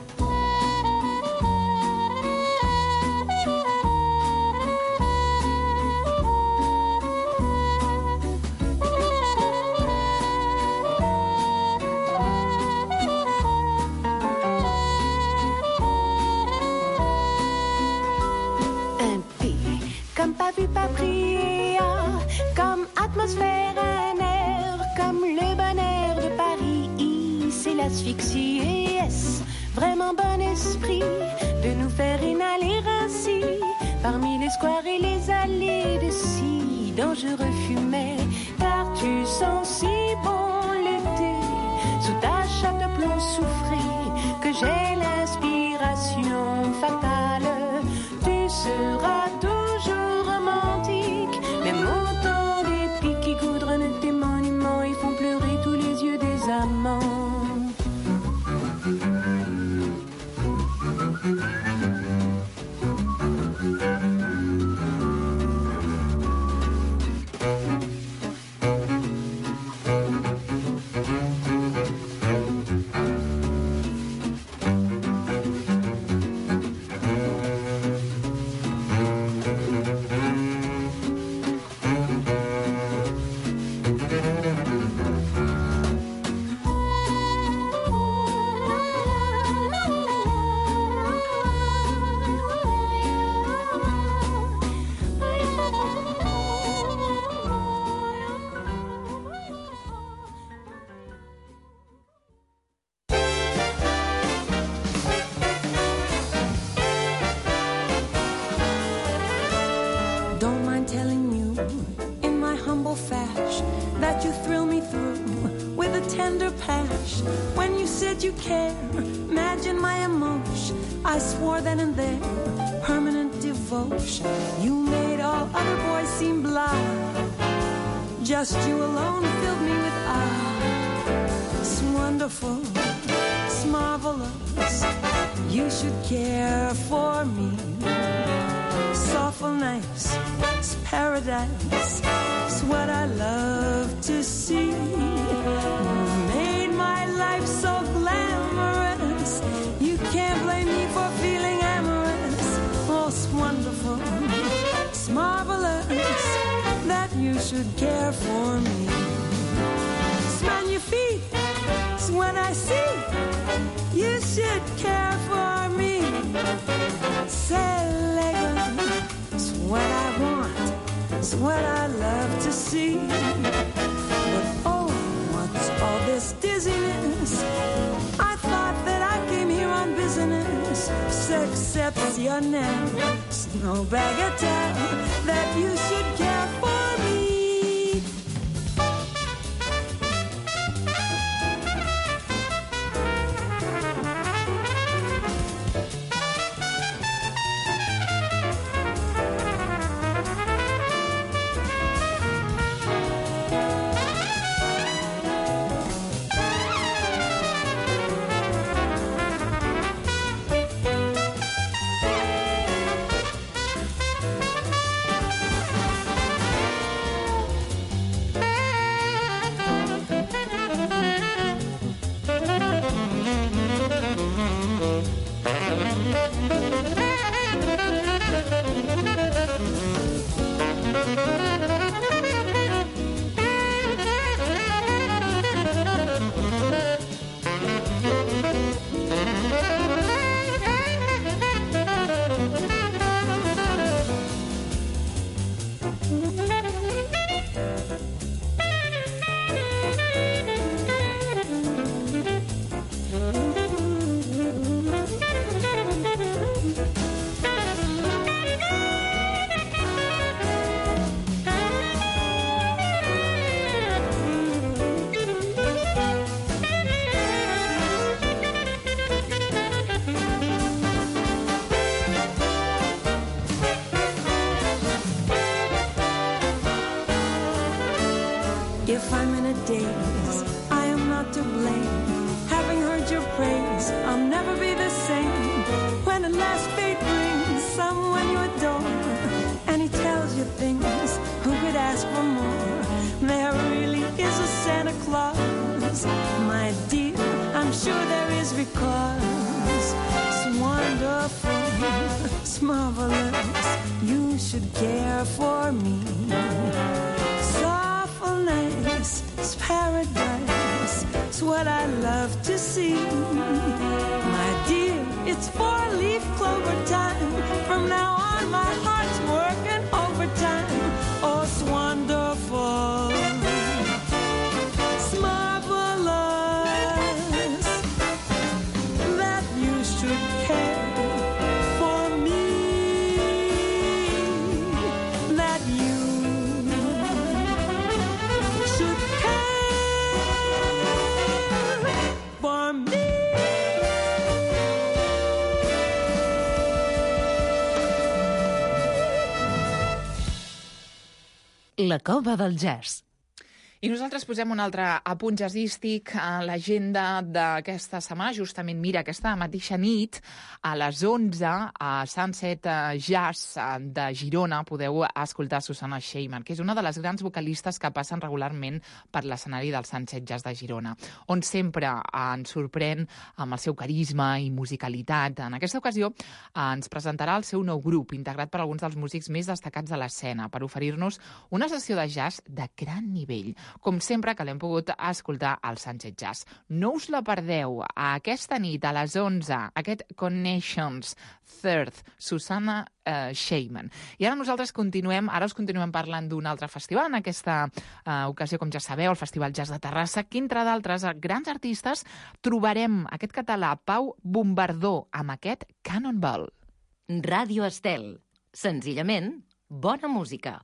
Pas vu, pas pris, comme atmosphère, un air, comme le bon air de Paris. C'est l'asphyxie et est-ce vraiment bon esprit de nous faire inhaler ainsi parmi les squares et les allées de si dangereux fumets. Car tu sens si bon l'été, sous ta chape de plomb soufré, que j'ai l'inspiration fatale. Tu seras toujours romantique, même au temps des pics qui goudronnent tes monuments et font pleurer tous les yeux des amants. You care, imagine my emotion. I swore then and there, permanent devotion. You made all other boys seem blind. Just you alone filled me with awe. It's wonderful, it's marvelous. You should care for me. It's awful nice, it's paradise. It's what I love to see. You made my life so glamorous. You can't blame me for feeling amorous. Oh, it's wonderful, it's marvelous that you should care for me. Smell your feet, it's what I see. You should care for me. It's elegant, it's what I want, it's what I love to see. But oh, what's all this dizziness? I thought that I came here on business. Exceptionnel, it's no bagatelle that you should care for me. because it's wonderful, it's marvelous. You should care for me. Softness is paradise. It's what I love to see. My dear, it's 4-leaf clover time. From now on, my heart's working overtime. Oh, it's wonderful. It's marvelous that you should care for me. That you should care for me. La cova del jazz. I nosaltres posem un altre apunt jazzístic a l'agenda d'aquesta setmana. Justament, mira, aquesta mateixa nit, a les 11, a Sunset Jazz de Girona, podeu escoltar Susanna Sheyman, que és una de les grans vocalistes que passen regularment per l'escenari del Sunset Jazz de Girona, on sempre ens sorprèn amb el seu carisma i musicalitat. En aquesta ocasió ens presentarà el seu nou grup, integrat per alguns dels músics més destacats de l'escena, per oferir-nos una sessió de jazz de gran nivell, com sempre que l'hem pogut escoltar al Sunset Jazz. No us la perdeu. Aquesta nit, a les 11, aquest Connections Third, Susanna Sheyman. I ara nosaltres us continuem parlant d'un altre festival, en aquesta ocasió, com ja sabeu, el Festival Jazz de Terrassa, que, entre d'altres grans artistes, trobarem aquest català Pau Bombardó amb aquest Cannonball. Ràdio Estel. Senzillament, bona música.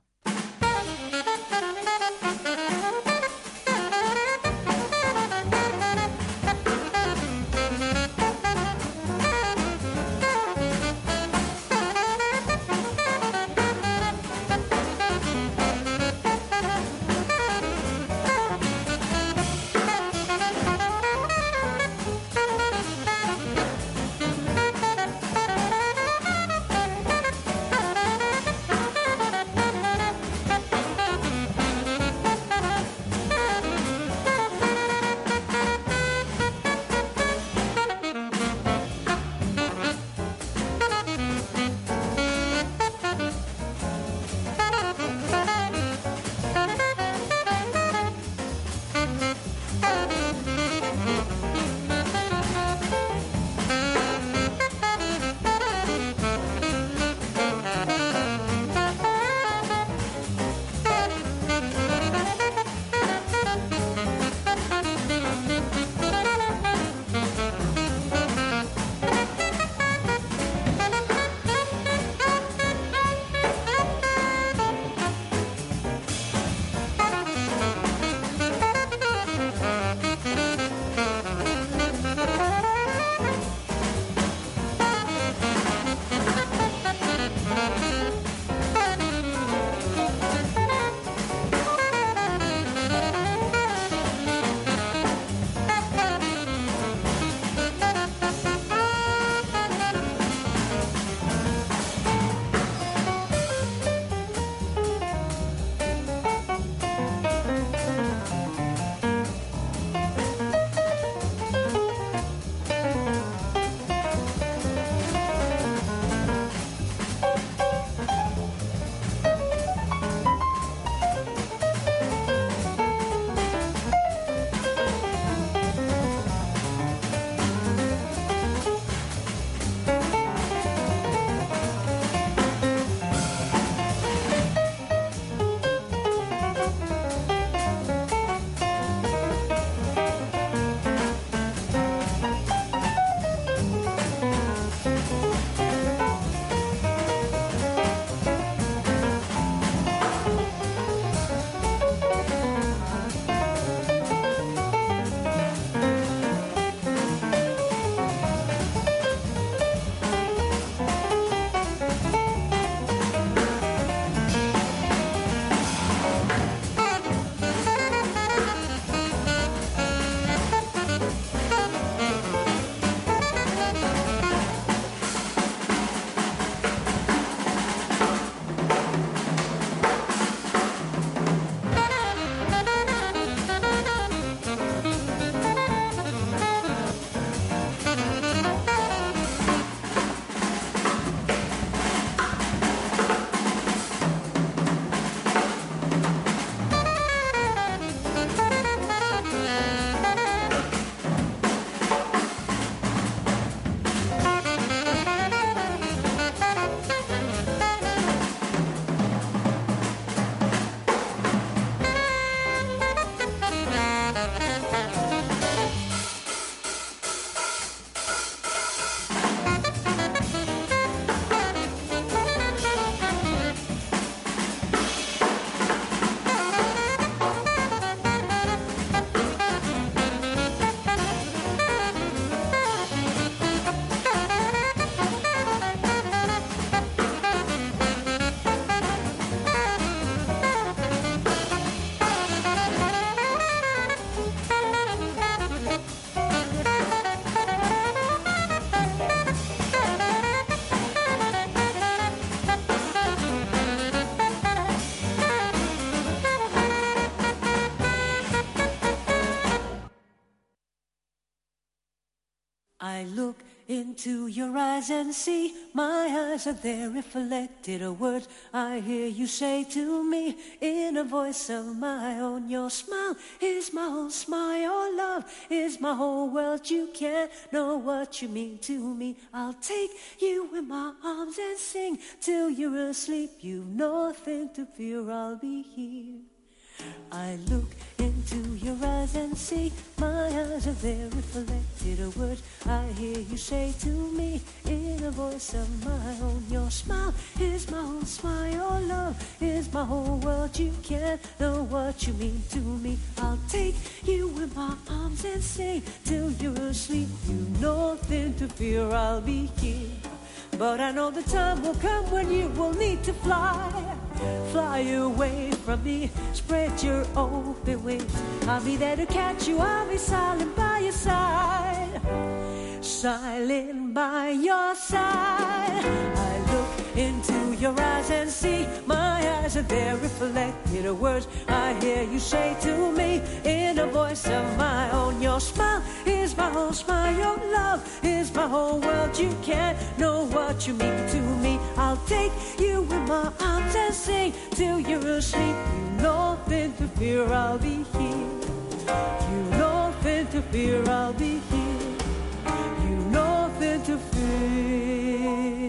I look into your eyes and see my eyes are there reflected a word I hear you say to me in a voice of my own. Your smile is my whole smile, your love is my whole world. You can't know what you mean to me. I'll take you in my arms and sing till you're asleep. You've nothing to fear, I'll be here. I look into your eyes and see my eyes are there reflected a word I hear you say to me in a voice of my own. Your smile is my whole smile, your love is my whole world. You can't know what you mean to me. I'll take you in my arms and sing till you're asleep. You've nothing to fear, I'll be here. But I know the time will come when you will need to fly. Fly away from me, spread your open wings. I'll be there to catch you, I'll be silent by your side. Silent by your side. I look into your eyes and see my eyes are there reflected a words I hear you say to me in a voice of my own. Your smile is my whole smile, your love is my whole world. You can't know what you mean to me. I'll take you in my arms and sing till you're asleep. You nothing to fear, I'll be here. You nothing to fear, I'll be here. You nothing to fear.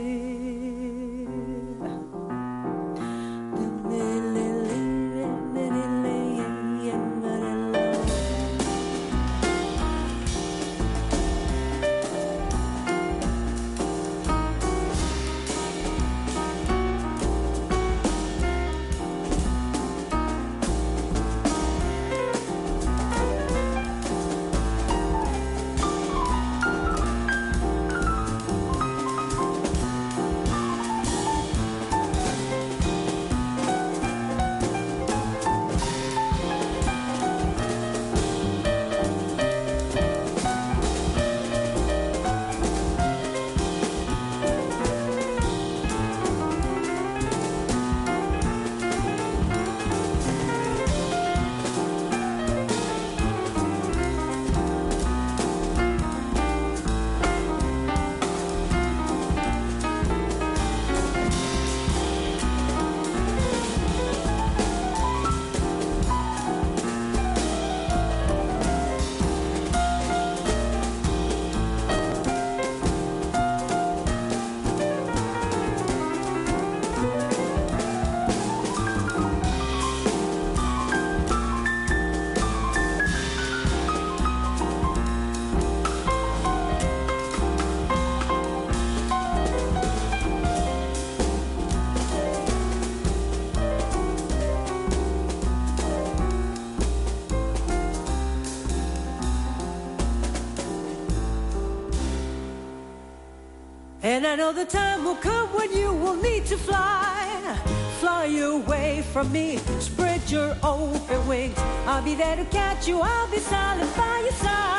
And I know the time will come when you will need to fly. Fly away from me, spread your open wings. I'll be there to catch you, I'll be silent by your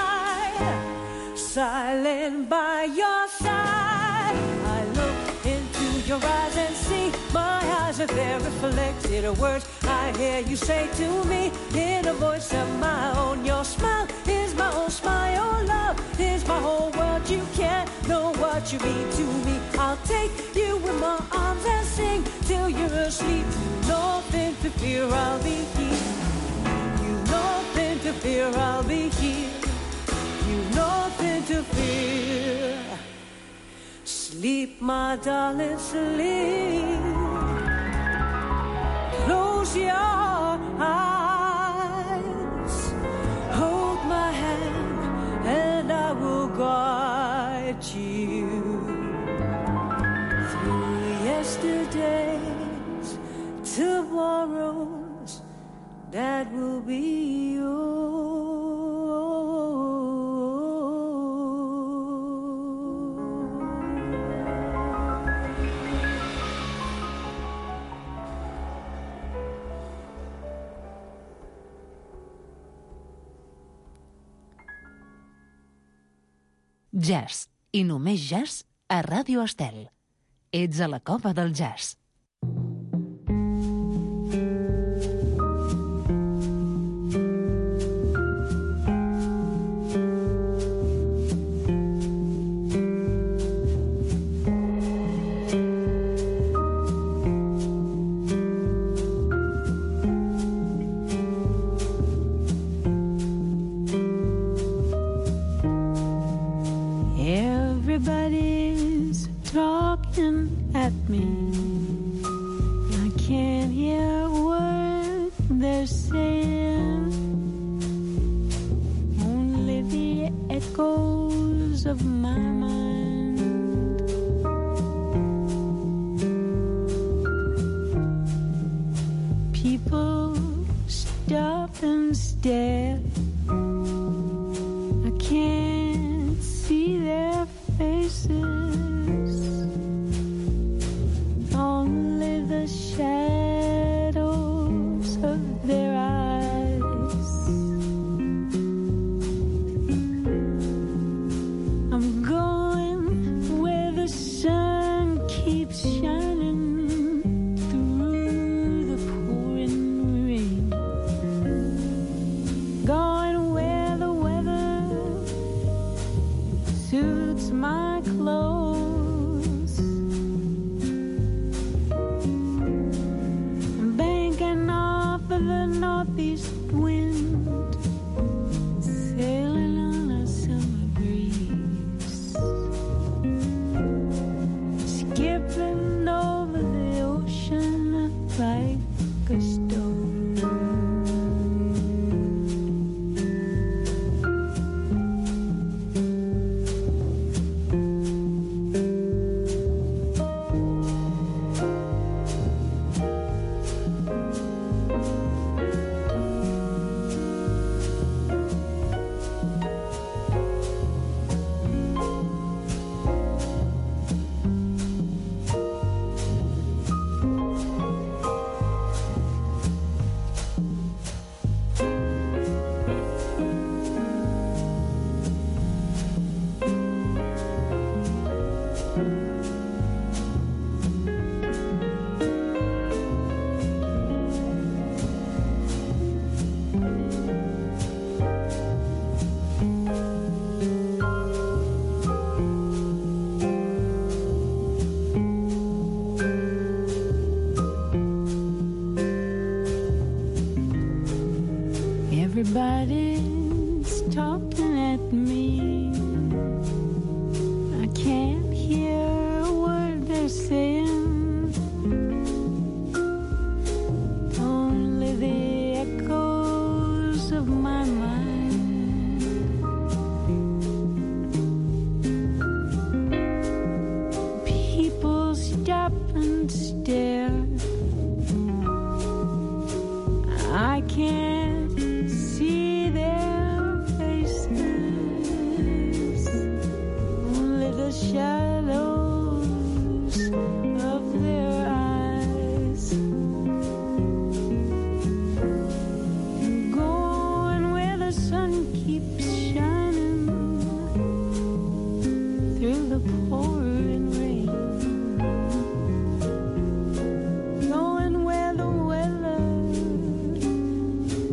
side. Silent by your side. I look into your eyes and see my eyes are there reflected a words I hear you say to me in a voice of my own. Your smile is my whole smile, your love is my whole world. You can't know what you mean to me. I'll take you in my arms and sing till you're asleep. You nothing to fear, I'll be here. You nothing to fear, I'll be here. You nothing to fear. Sleep, my darling, sleep. Close your eyes. Hold my hand and I will guide you through yesterdays, tomorrows that will be yours. Jazz, i només jazz a Ràdio Estel. Ets a la cova del jazz. I can't hear a word they're saying, only the echoes of my mind. People stop and stare. I can't see their faces, only the shadows of their eyes. I'm going where the sun keeps shining through the pouring rain, going where the weather suits my clothes. I'm banking off of the northeast wind, sailing on a summer breeze, skipping over the ocean like a stone. Everybody's talking at me. I can't hear a word they're saying, only the echoes of my mind. People stop and stare. I can't see their faces, only the shadows of their eyes. Going where the sun keeps shining through the pouring rain, going where the weather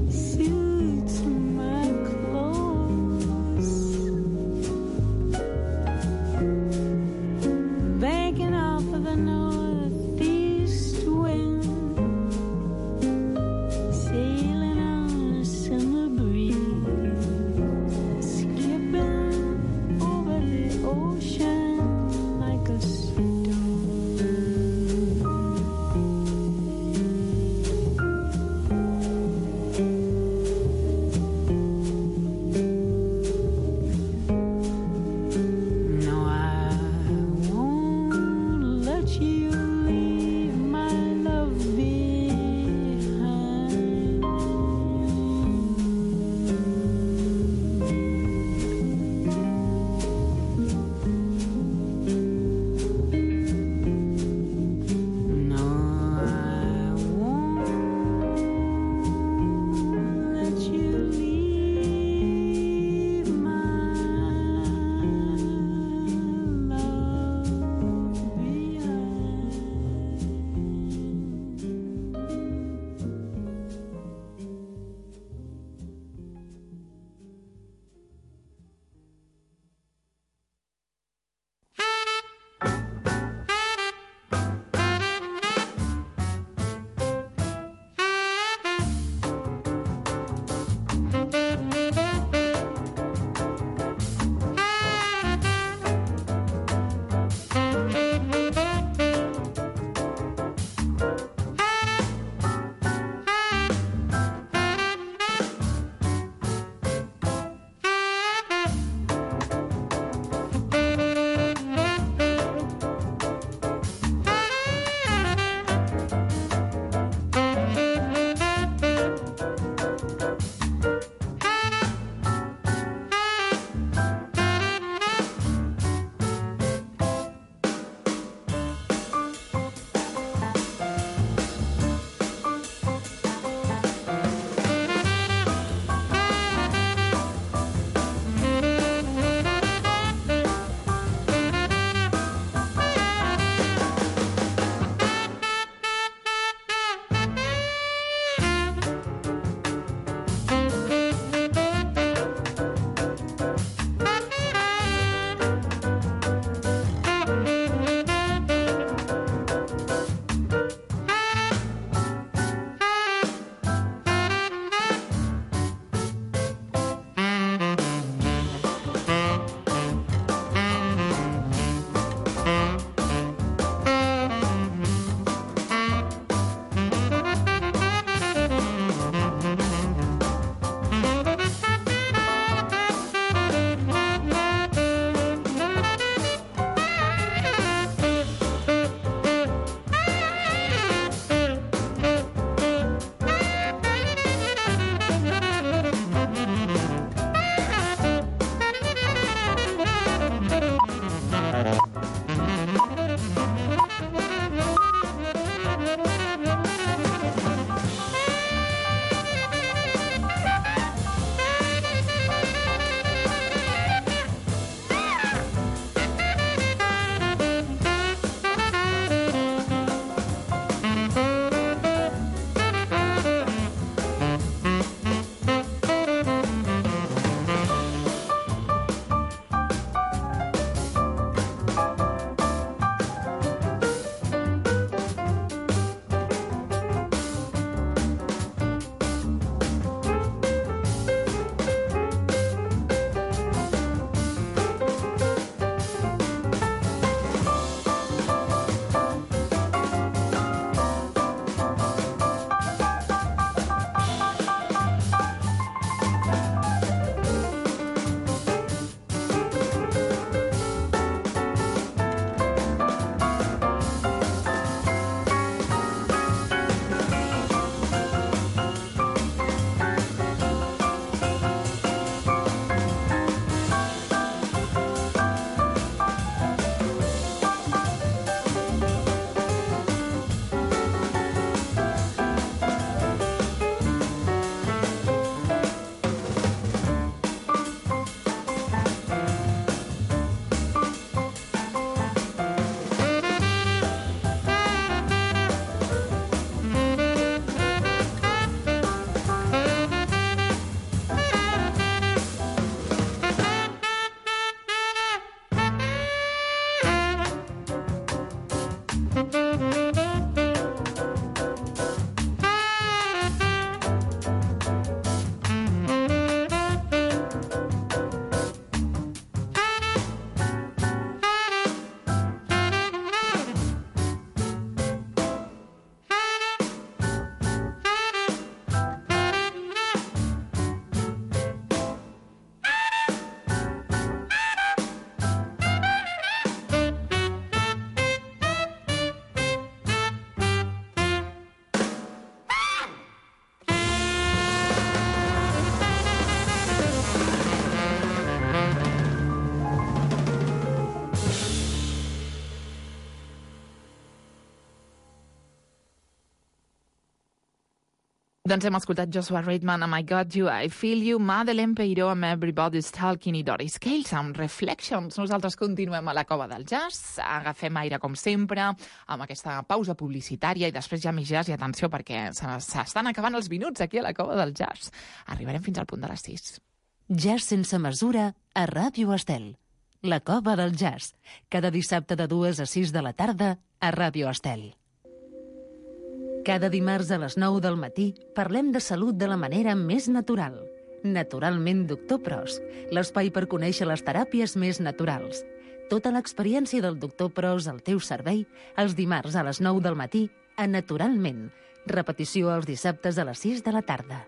Doncs hem escoltat Joshua Redman amb I Got You, I Feel You, Madeleine Peiró amb Everybody's Talking i Doris Cales amb Reflections. Nosaltres continuem a la Cova del Jazz, agafem aire com sempre, amb aquesta pausa publicitària i després ja més jazz i atenció perquè s'estan acabant els minuts aquí a la Cova del Jazz. Arribarem fins al punt de les 6. Jazz sense mesura a Ràdio Estel. La Cova del Jazz, cada dissabte de 2 a 6 de la tarda a Ràdio Estel. Cada dimarts a les 9 del matí parlem de salut de la manera més natural. Naturalment Doctor Pros, l'espai per conèixer les teràpies més naturals. Tota l'experiència del Doctor Pros al teu servei els dimarts a les 9 del matí a Naturalment. Repetició els dissabtes a les 6 de la tarda.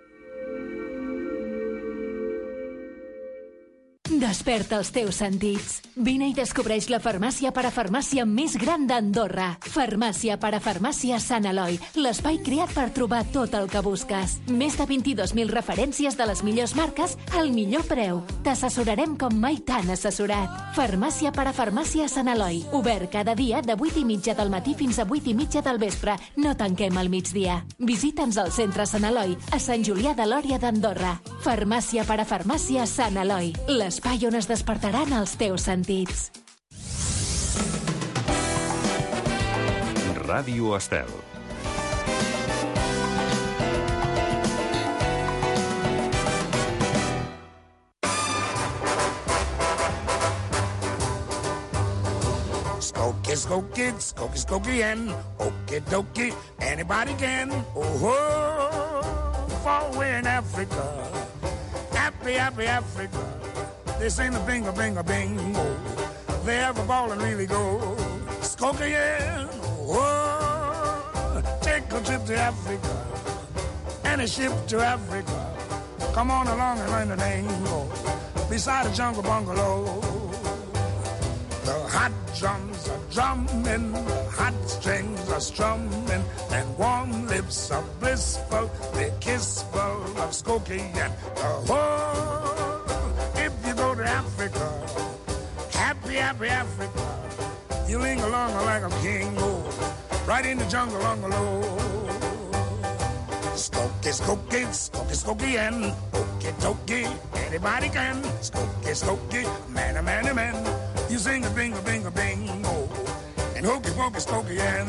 Desperta els teus sentits. Vine i descobreix la farmàcia parafarmàcia més gran d'Andorra. Farmàcia parafarmàcia Sant Eloi, l'espai creat per trobar tot el que busques. Més de 22.000 referències de les millors marques al millor preu. T'assessorarem com mai t'han assessorat. Farmàcia parafarmàcia Sant Eloi, obert cada dia de 8:30 del matí fins a 8:30 del vespre. No tanquem al migdia. Visita'ns al centre Sant Eloi, a Sant Julià de Lòria d'Andorra. Farmàcia parafarmàcia Sant Eloi, l'espai on es despertaran els teus sentits. Ràdio Estel. Skokie, skokie, skokie, skokie, and okie dokie, anybody can. Oh, far away in Africa, happy, happy Africa. They sing the bingo, bingo, bingo. They have a ball and really go. Skokie, yeah. Oh, take a trip to Africa. And a ship to Africa. Come on along and learn the tango. Beside a jungle bungalow. The hot drums are drumming. The hot strings are strumming. And warm lips are blissful. They're kissful of Skokie and the whole. Go to Africa, happy, happy Africa. You linger along like a king, go right in the jungle, bungalow. Skokie, skokie, skokie, skokie, and okie dokie, anybody can. Skokie, skokie, man, a man, a man. You sing a bingo, bingo, bingo, and hokey pokey, skokie, and.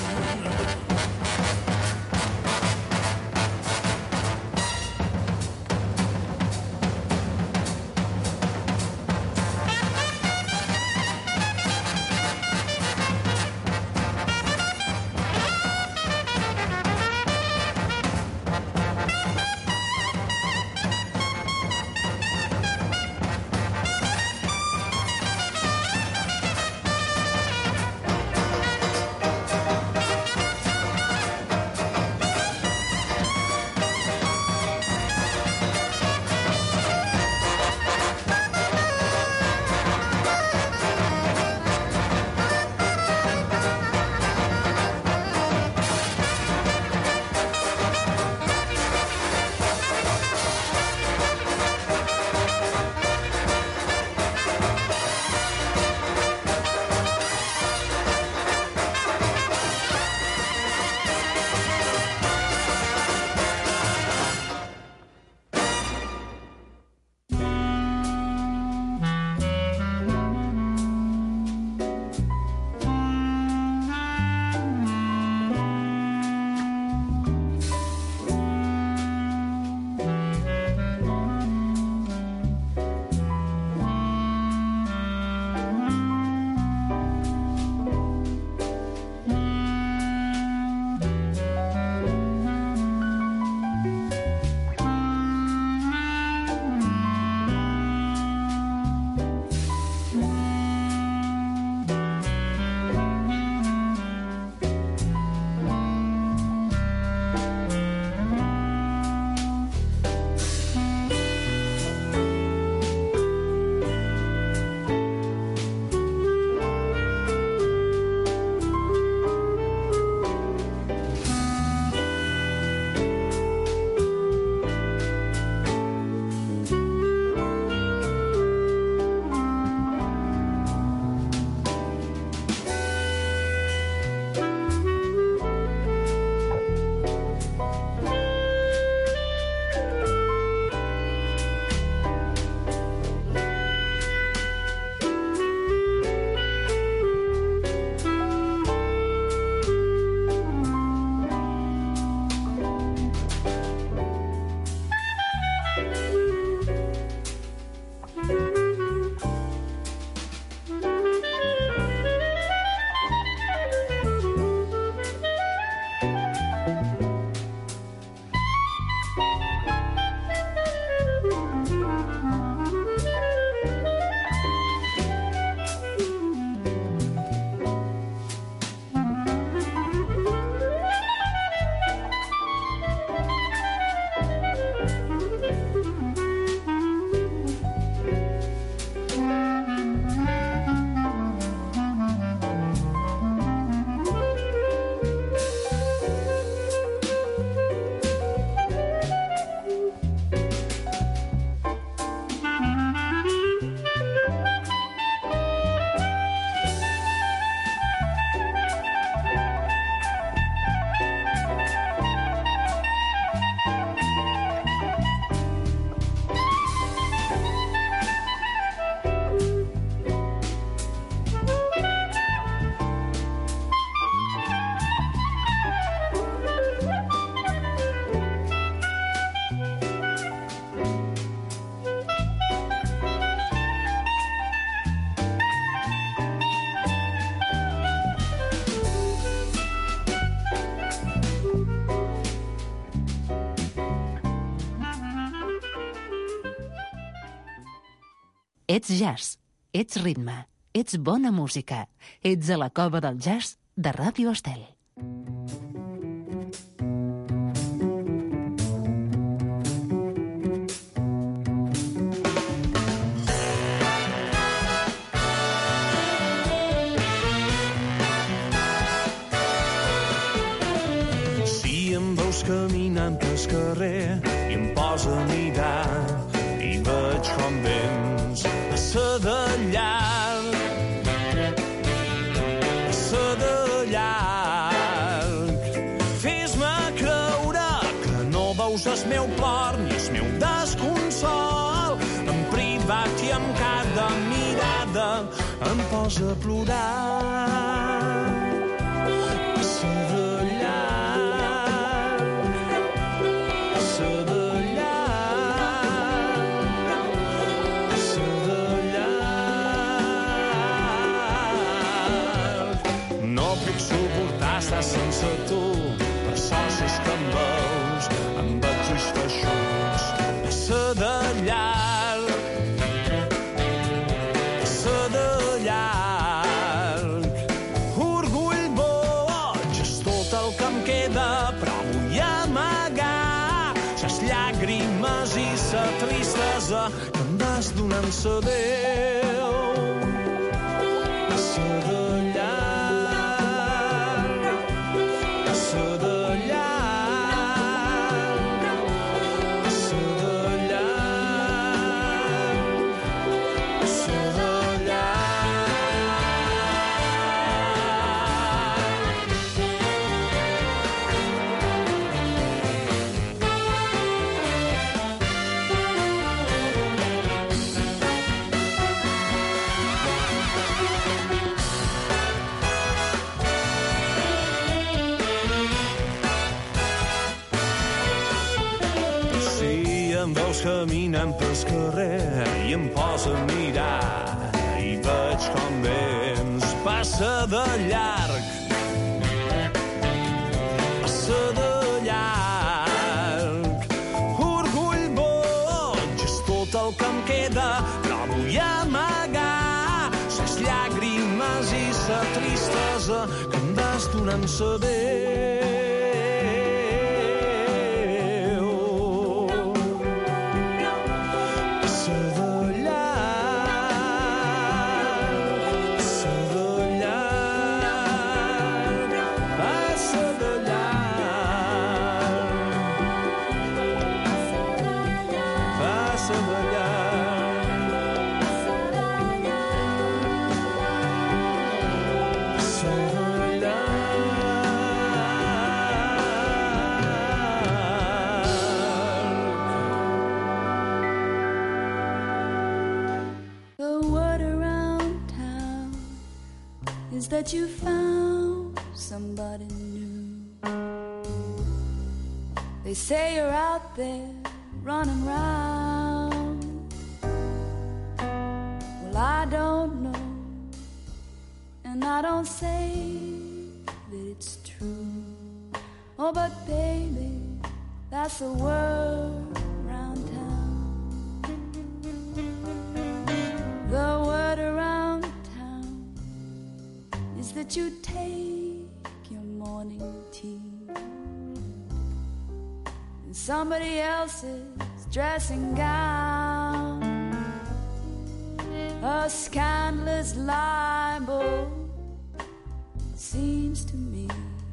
Ets jazz, ets ritme, ets bona música. Ets a la cova del jazz de Ràdio Estel. Si em veus caminant pel carrer i em posa a mirar i veig com vens a ser de llarg, a ser de llarg. Fes-me creure que no veus el meu plor ni el meu desconsol. En privat i amb cada mirada em posa a plorar. A ser de sense tu, per socis que em veus, amb els ulls feixucs, a ser de llarg, a ser de llarg. Orgull boig és tot el que em queda, però vull amagar les llàgrimes i la tristesa que em vas donant-se Déu. A ser de caminant pel carrer i em posa a mirar i veig com vens passa de llarg, passa de llarg. Orgull boig és tot el que em queda, però vull amagar les llàgrimes i la tristesa que em vas donant-se Déu. That you found somebody new. They say you're out there running round. Well, I don't know, and I don't say that it's true. Oh, but baby, that's the word around town. The word around is that you take your morning tea in somebody else's dressing gown, a scandalous libel, it seems to me.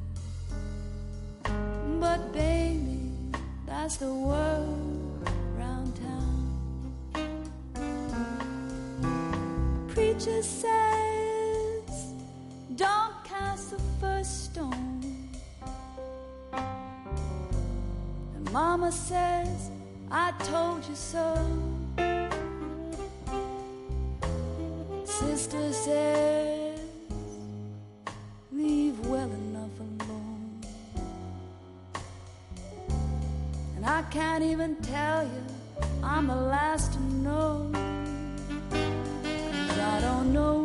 But baby, that's the word round town. Preacher says, don't cast the first stone. And Mama says, I told you so. Sister says, leave well enough alone. And I can't even tell you, I'm the last to know. 'Cause I don't know.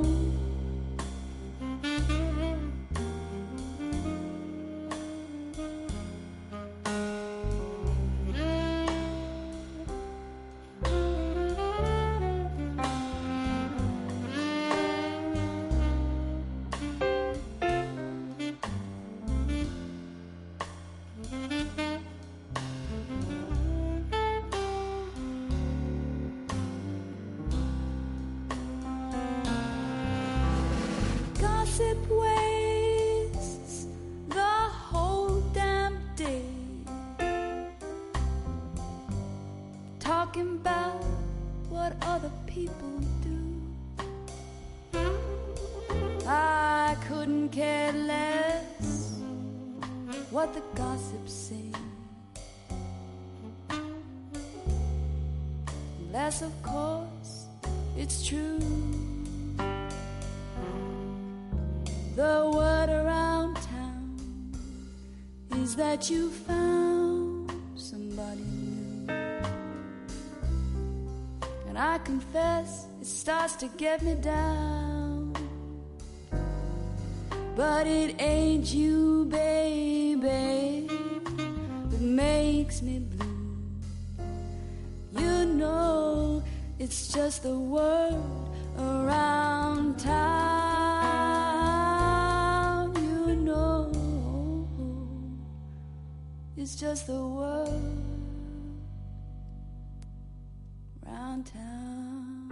Gossip wastes the whole damn day, talking about what other people do. I couldn't care less what the gossips say, unless of course it's true. The word around town is that you found somebody new, and I confess it starts to get me down. But it ain't you, baby, that makes me blue. You know it's just the word around town. It's just the word round town.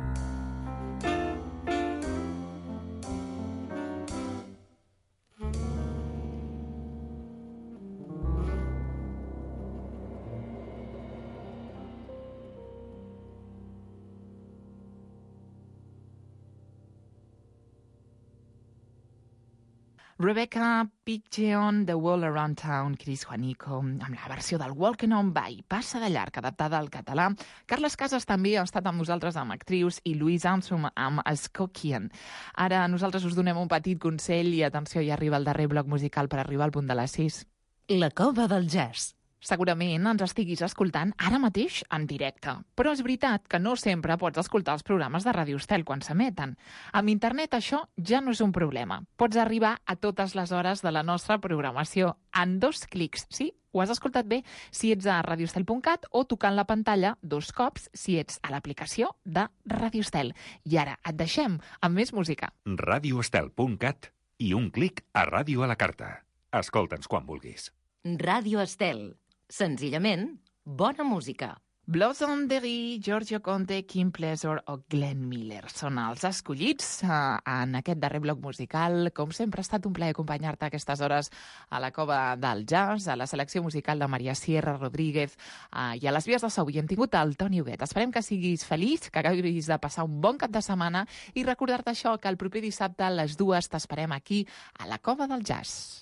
Rebecca Pidgeon, The World Around Town, Chris Juanico, amb la versió del Walking On By, passa de llarg, adaptada al català. Carles Casas també ha estat amb nosaltres amb Actrius i Louise Armstrong amb Skokian. Ara nosaltres us donem un petit consell i atenció, ja arriba el darrer bloc musical per arribar al punt de les 6. La cova del jazz. Segurament ens estiguis escoltant ara mateix en directe, però és veritat que no sempre pots escoltar els programes de Ràdio Estel quan s'emeten. Amb internet això ja no és un problema. Pots arribar a totes les hores de la nostra programació en 2 clics. Sí, ho has escoltat bé si ets a radioestel.cat o tocant la pantalla 2 cops si ets a l'aplicació de Ràdio Estel. I ara et deixem amb més música. radioestel.cat i un clic a Ràdio a la Carta. Escolta'ns quan vulguis. Ràdio Estel. Senzillament, bona música. Blossom Derry, Giorgio Conte, Kim Pleasure o Glenn Miller són els escollits en aquest darrer bloc musical. Com sempre, ha estat un plaer acompanyar-te a aquestes hores a la Cova del Jazz, a la selecció musical de Maria Sierra Rodríguez i a les vies de so. I hem tingut el Toni Huguet. Esperem que siguis feliç, que acabis de passar un bon cap de setmana i recordar-te això, que el proper dissabte a les 2 t'esperem aquí a la Cova del Jazz.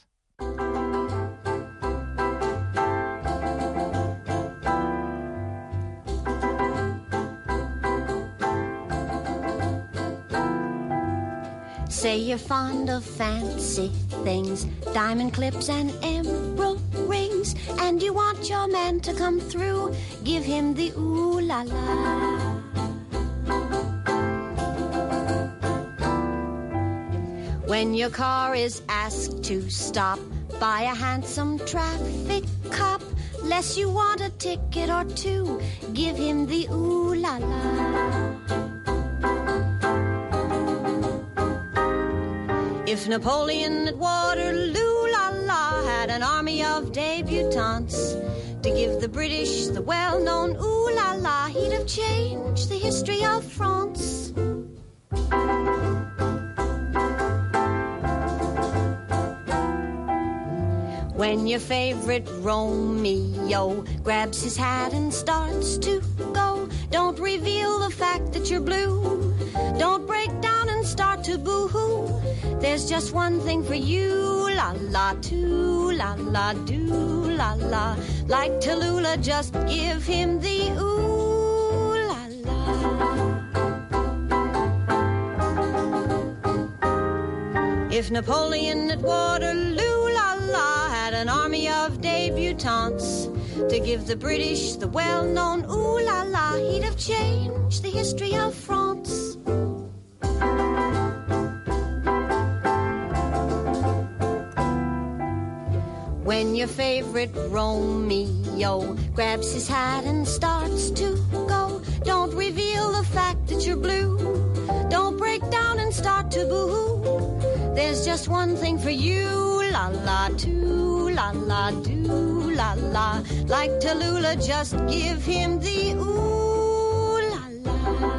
Say you're fond of fancy things, diamond clips and emerald rings, and you want your man to come through, give him the ooh-la-la. When your car is asked to stop by a handsome traffic cop, less you want a ticket or two, give him the ooh-la-la. If Napoleon at Waterloo, la-la, had an army of debutantes to give the British the well-known ooh-la-la, he'd have changed the history of France. When your favorite Romeo grabs his hat and starts to go, don't reveal the fact that you're blue. Don't break down and start to boo-hoo. There's just one thing for you, la-la, to la-la, do la-la. Like Tallulah, just give him the ooh-la-la. If Napoleon at Waterloo, la-la, had an army of debutantes to give the British the well-known ooh-la-la, he'd have changed the history of France. When your favorite Romeo grabs his hat and starts to go, don't reveal the fact that you're blue. Don't break down and start to boo-hoo. There's just one thing for you, la-la, to la-la, do ooh la la. Like Tallulah, just give him the ooh la la.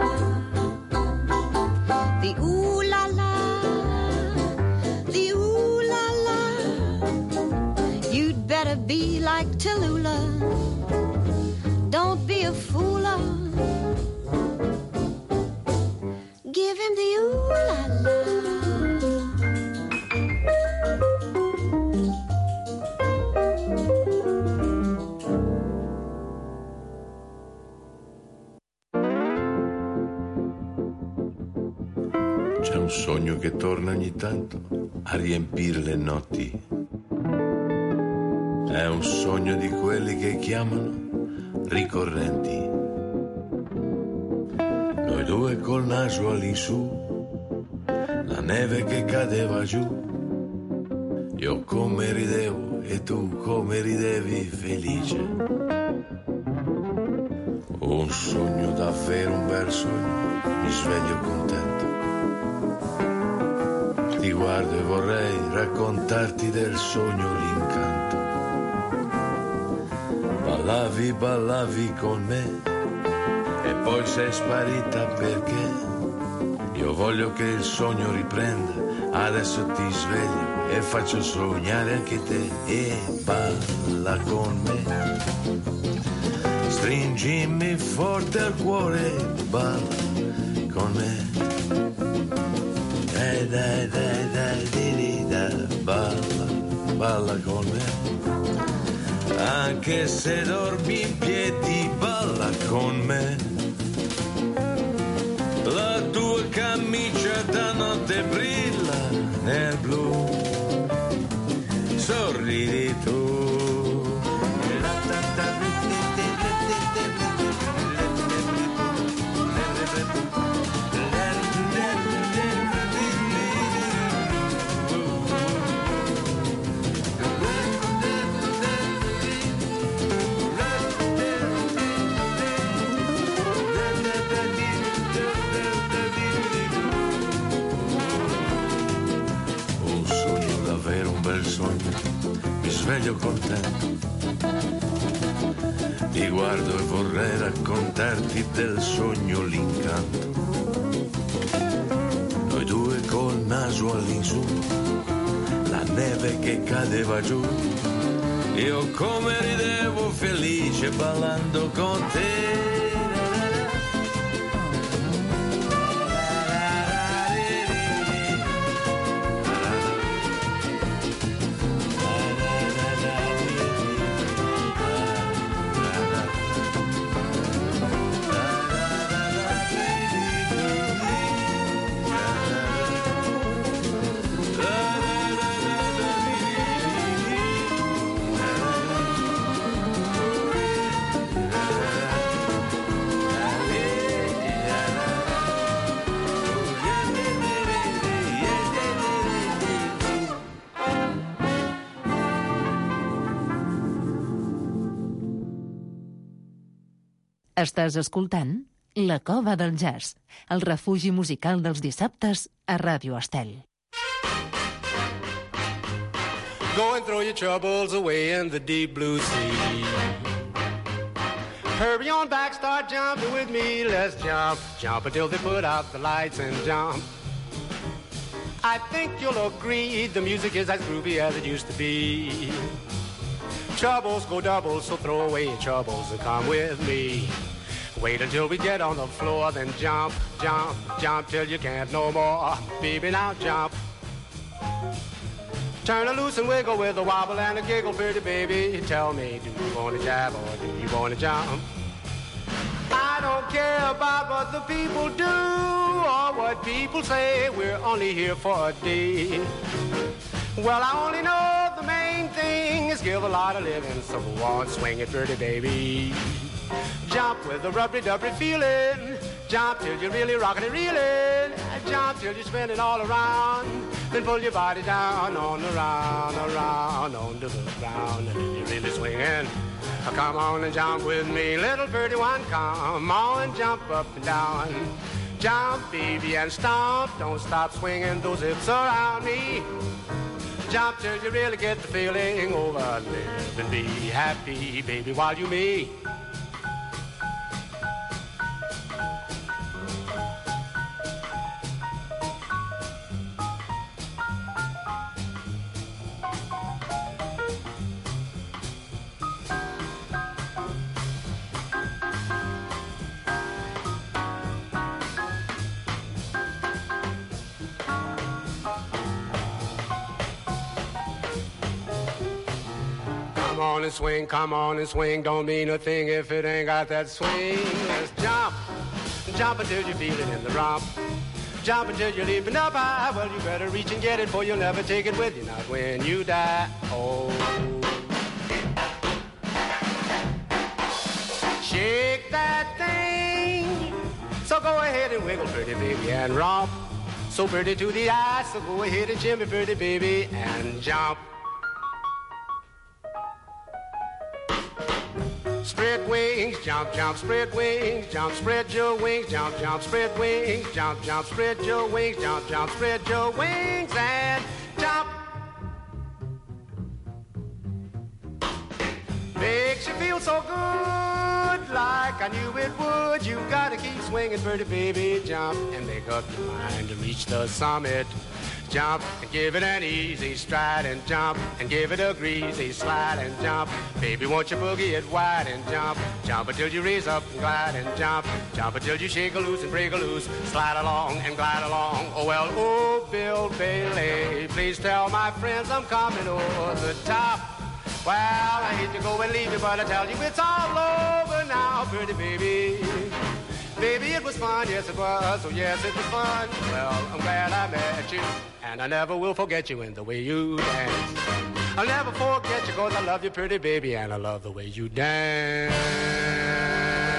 The ooh la la. The ooh la la. You'd better be like Tallulah. Don't be a fooler. Give him the ooh la la. C'è un sogno che torna ogni tanto a riempire le notti. È un sogno di quelli che chiamano ricorrenti. Noi due col naso all'insù, la neve che cadeva giù. Io come ridevo e tu come ridevi felice. Un sogno davvero, un bel sogno, mi sveglio contento. Ti guardo e vorrei raccontarti del sogno l'incanto. Ballavi, ballavi con me e poi sei sparita perché io voglio che il sogno riprenda. Adesso ti sveglio e faccio sognare anche te e balla con me. Stringimi forte al cuore, balla con me. Dai, dai, dai, dai, di, da, balla, balla con me. Anche se dormi in piedi, balla con me. La tua camicia da notte brilla nel blu. Sorridi tu. Mi sveglio contento, ti guardo e vorrei raccontarti del sogno l'incanto. Noi due col naso all'insù, la neve che cadeva giù. Io come ridevo felice ballando con te. Estàs escoltant La Cova del Jazz, el refugi musical dels dissabtes a Ràdio Estel. Go and throw your troubles away in the deep blue sea. Hurry on back, start jumping with me. Let's jump, jump until they put out the lights and jump. I think you'll agree the music is as groovy as it used to be. Troubles go double, so throw away your troubles and come with me. Wait until we get on the floor, then jump, jump, jump till you can't no more. Baby, now jump. Turn her loose and wiggle with a wobble and a giggle, pretty baby. Tell me, do you want to jab or do you want to jump? I don't care about what the people do or what people say. We're only here for a day. Well, I only know the main thing is give a lot of living, so go on, swing it, pretty baby. Jump with a rubbery-dubbery feeling. Jump till you're really rocking and reeling. Jump till you spin it all around. Then pull your body down on around, around, onto the ground. And then you're really swinging. Come on and jump with me, little birdie one. Come on and jump up and down. Jump, baby, and stomp. Don't stop swinging those hips around me. Jump till you really get the feeling over. Live and be happy, baby, while you me. Come on and swing, don't mean a thing if it ain't got that swing. Let's jump, jump until you feel it in the romp. Jump until you're leaping up high. Well, you better reach and get it, for you'll never take it with you, not when you die. Oh. Shake that thing. So go ahead and wiggle, pretty baby, and romp. So pretty to the eye, so go ahead and shimmy, pretty baby, and jump. Spread wings, jump, jump, spread wings, jump, spread your wings, jump, jump, spread wings, jump, jump, spread your wings, jump, jump, spread your wings, and jump. Makes you feel so good, like I knew it would. You gotta keep swinging, pretty baby, jump, and make up your mind to reach the summit. Jump and give it an easy stride and jump and give it a greasy slide and jump. Baby, won't you boogie it wide and jump. Jump until you raise up and glide and jump. Jump until you shake a loose and break a loose. Slide along and glide along. Oh, well, oh, Bill Bailey, please tell my friends I'm coming over the top. Well, I hate to go and leave you, but I tell you it's all over now, pretty baby. Baby, it was fun, yes it was, oh yes it was fun. Well, I'm glad I met you, and I never will forget you in the way you dance. I'll never forget you, 'cause I love you, pretty baby, and I love the way you dance.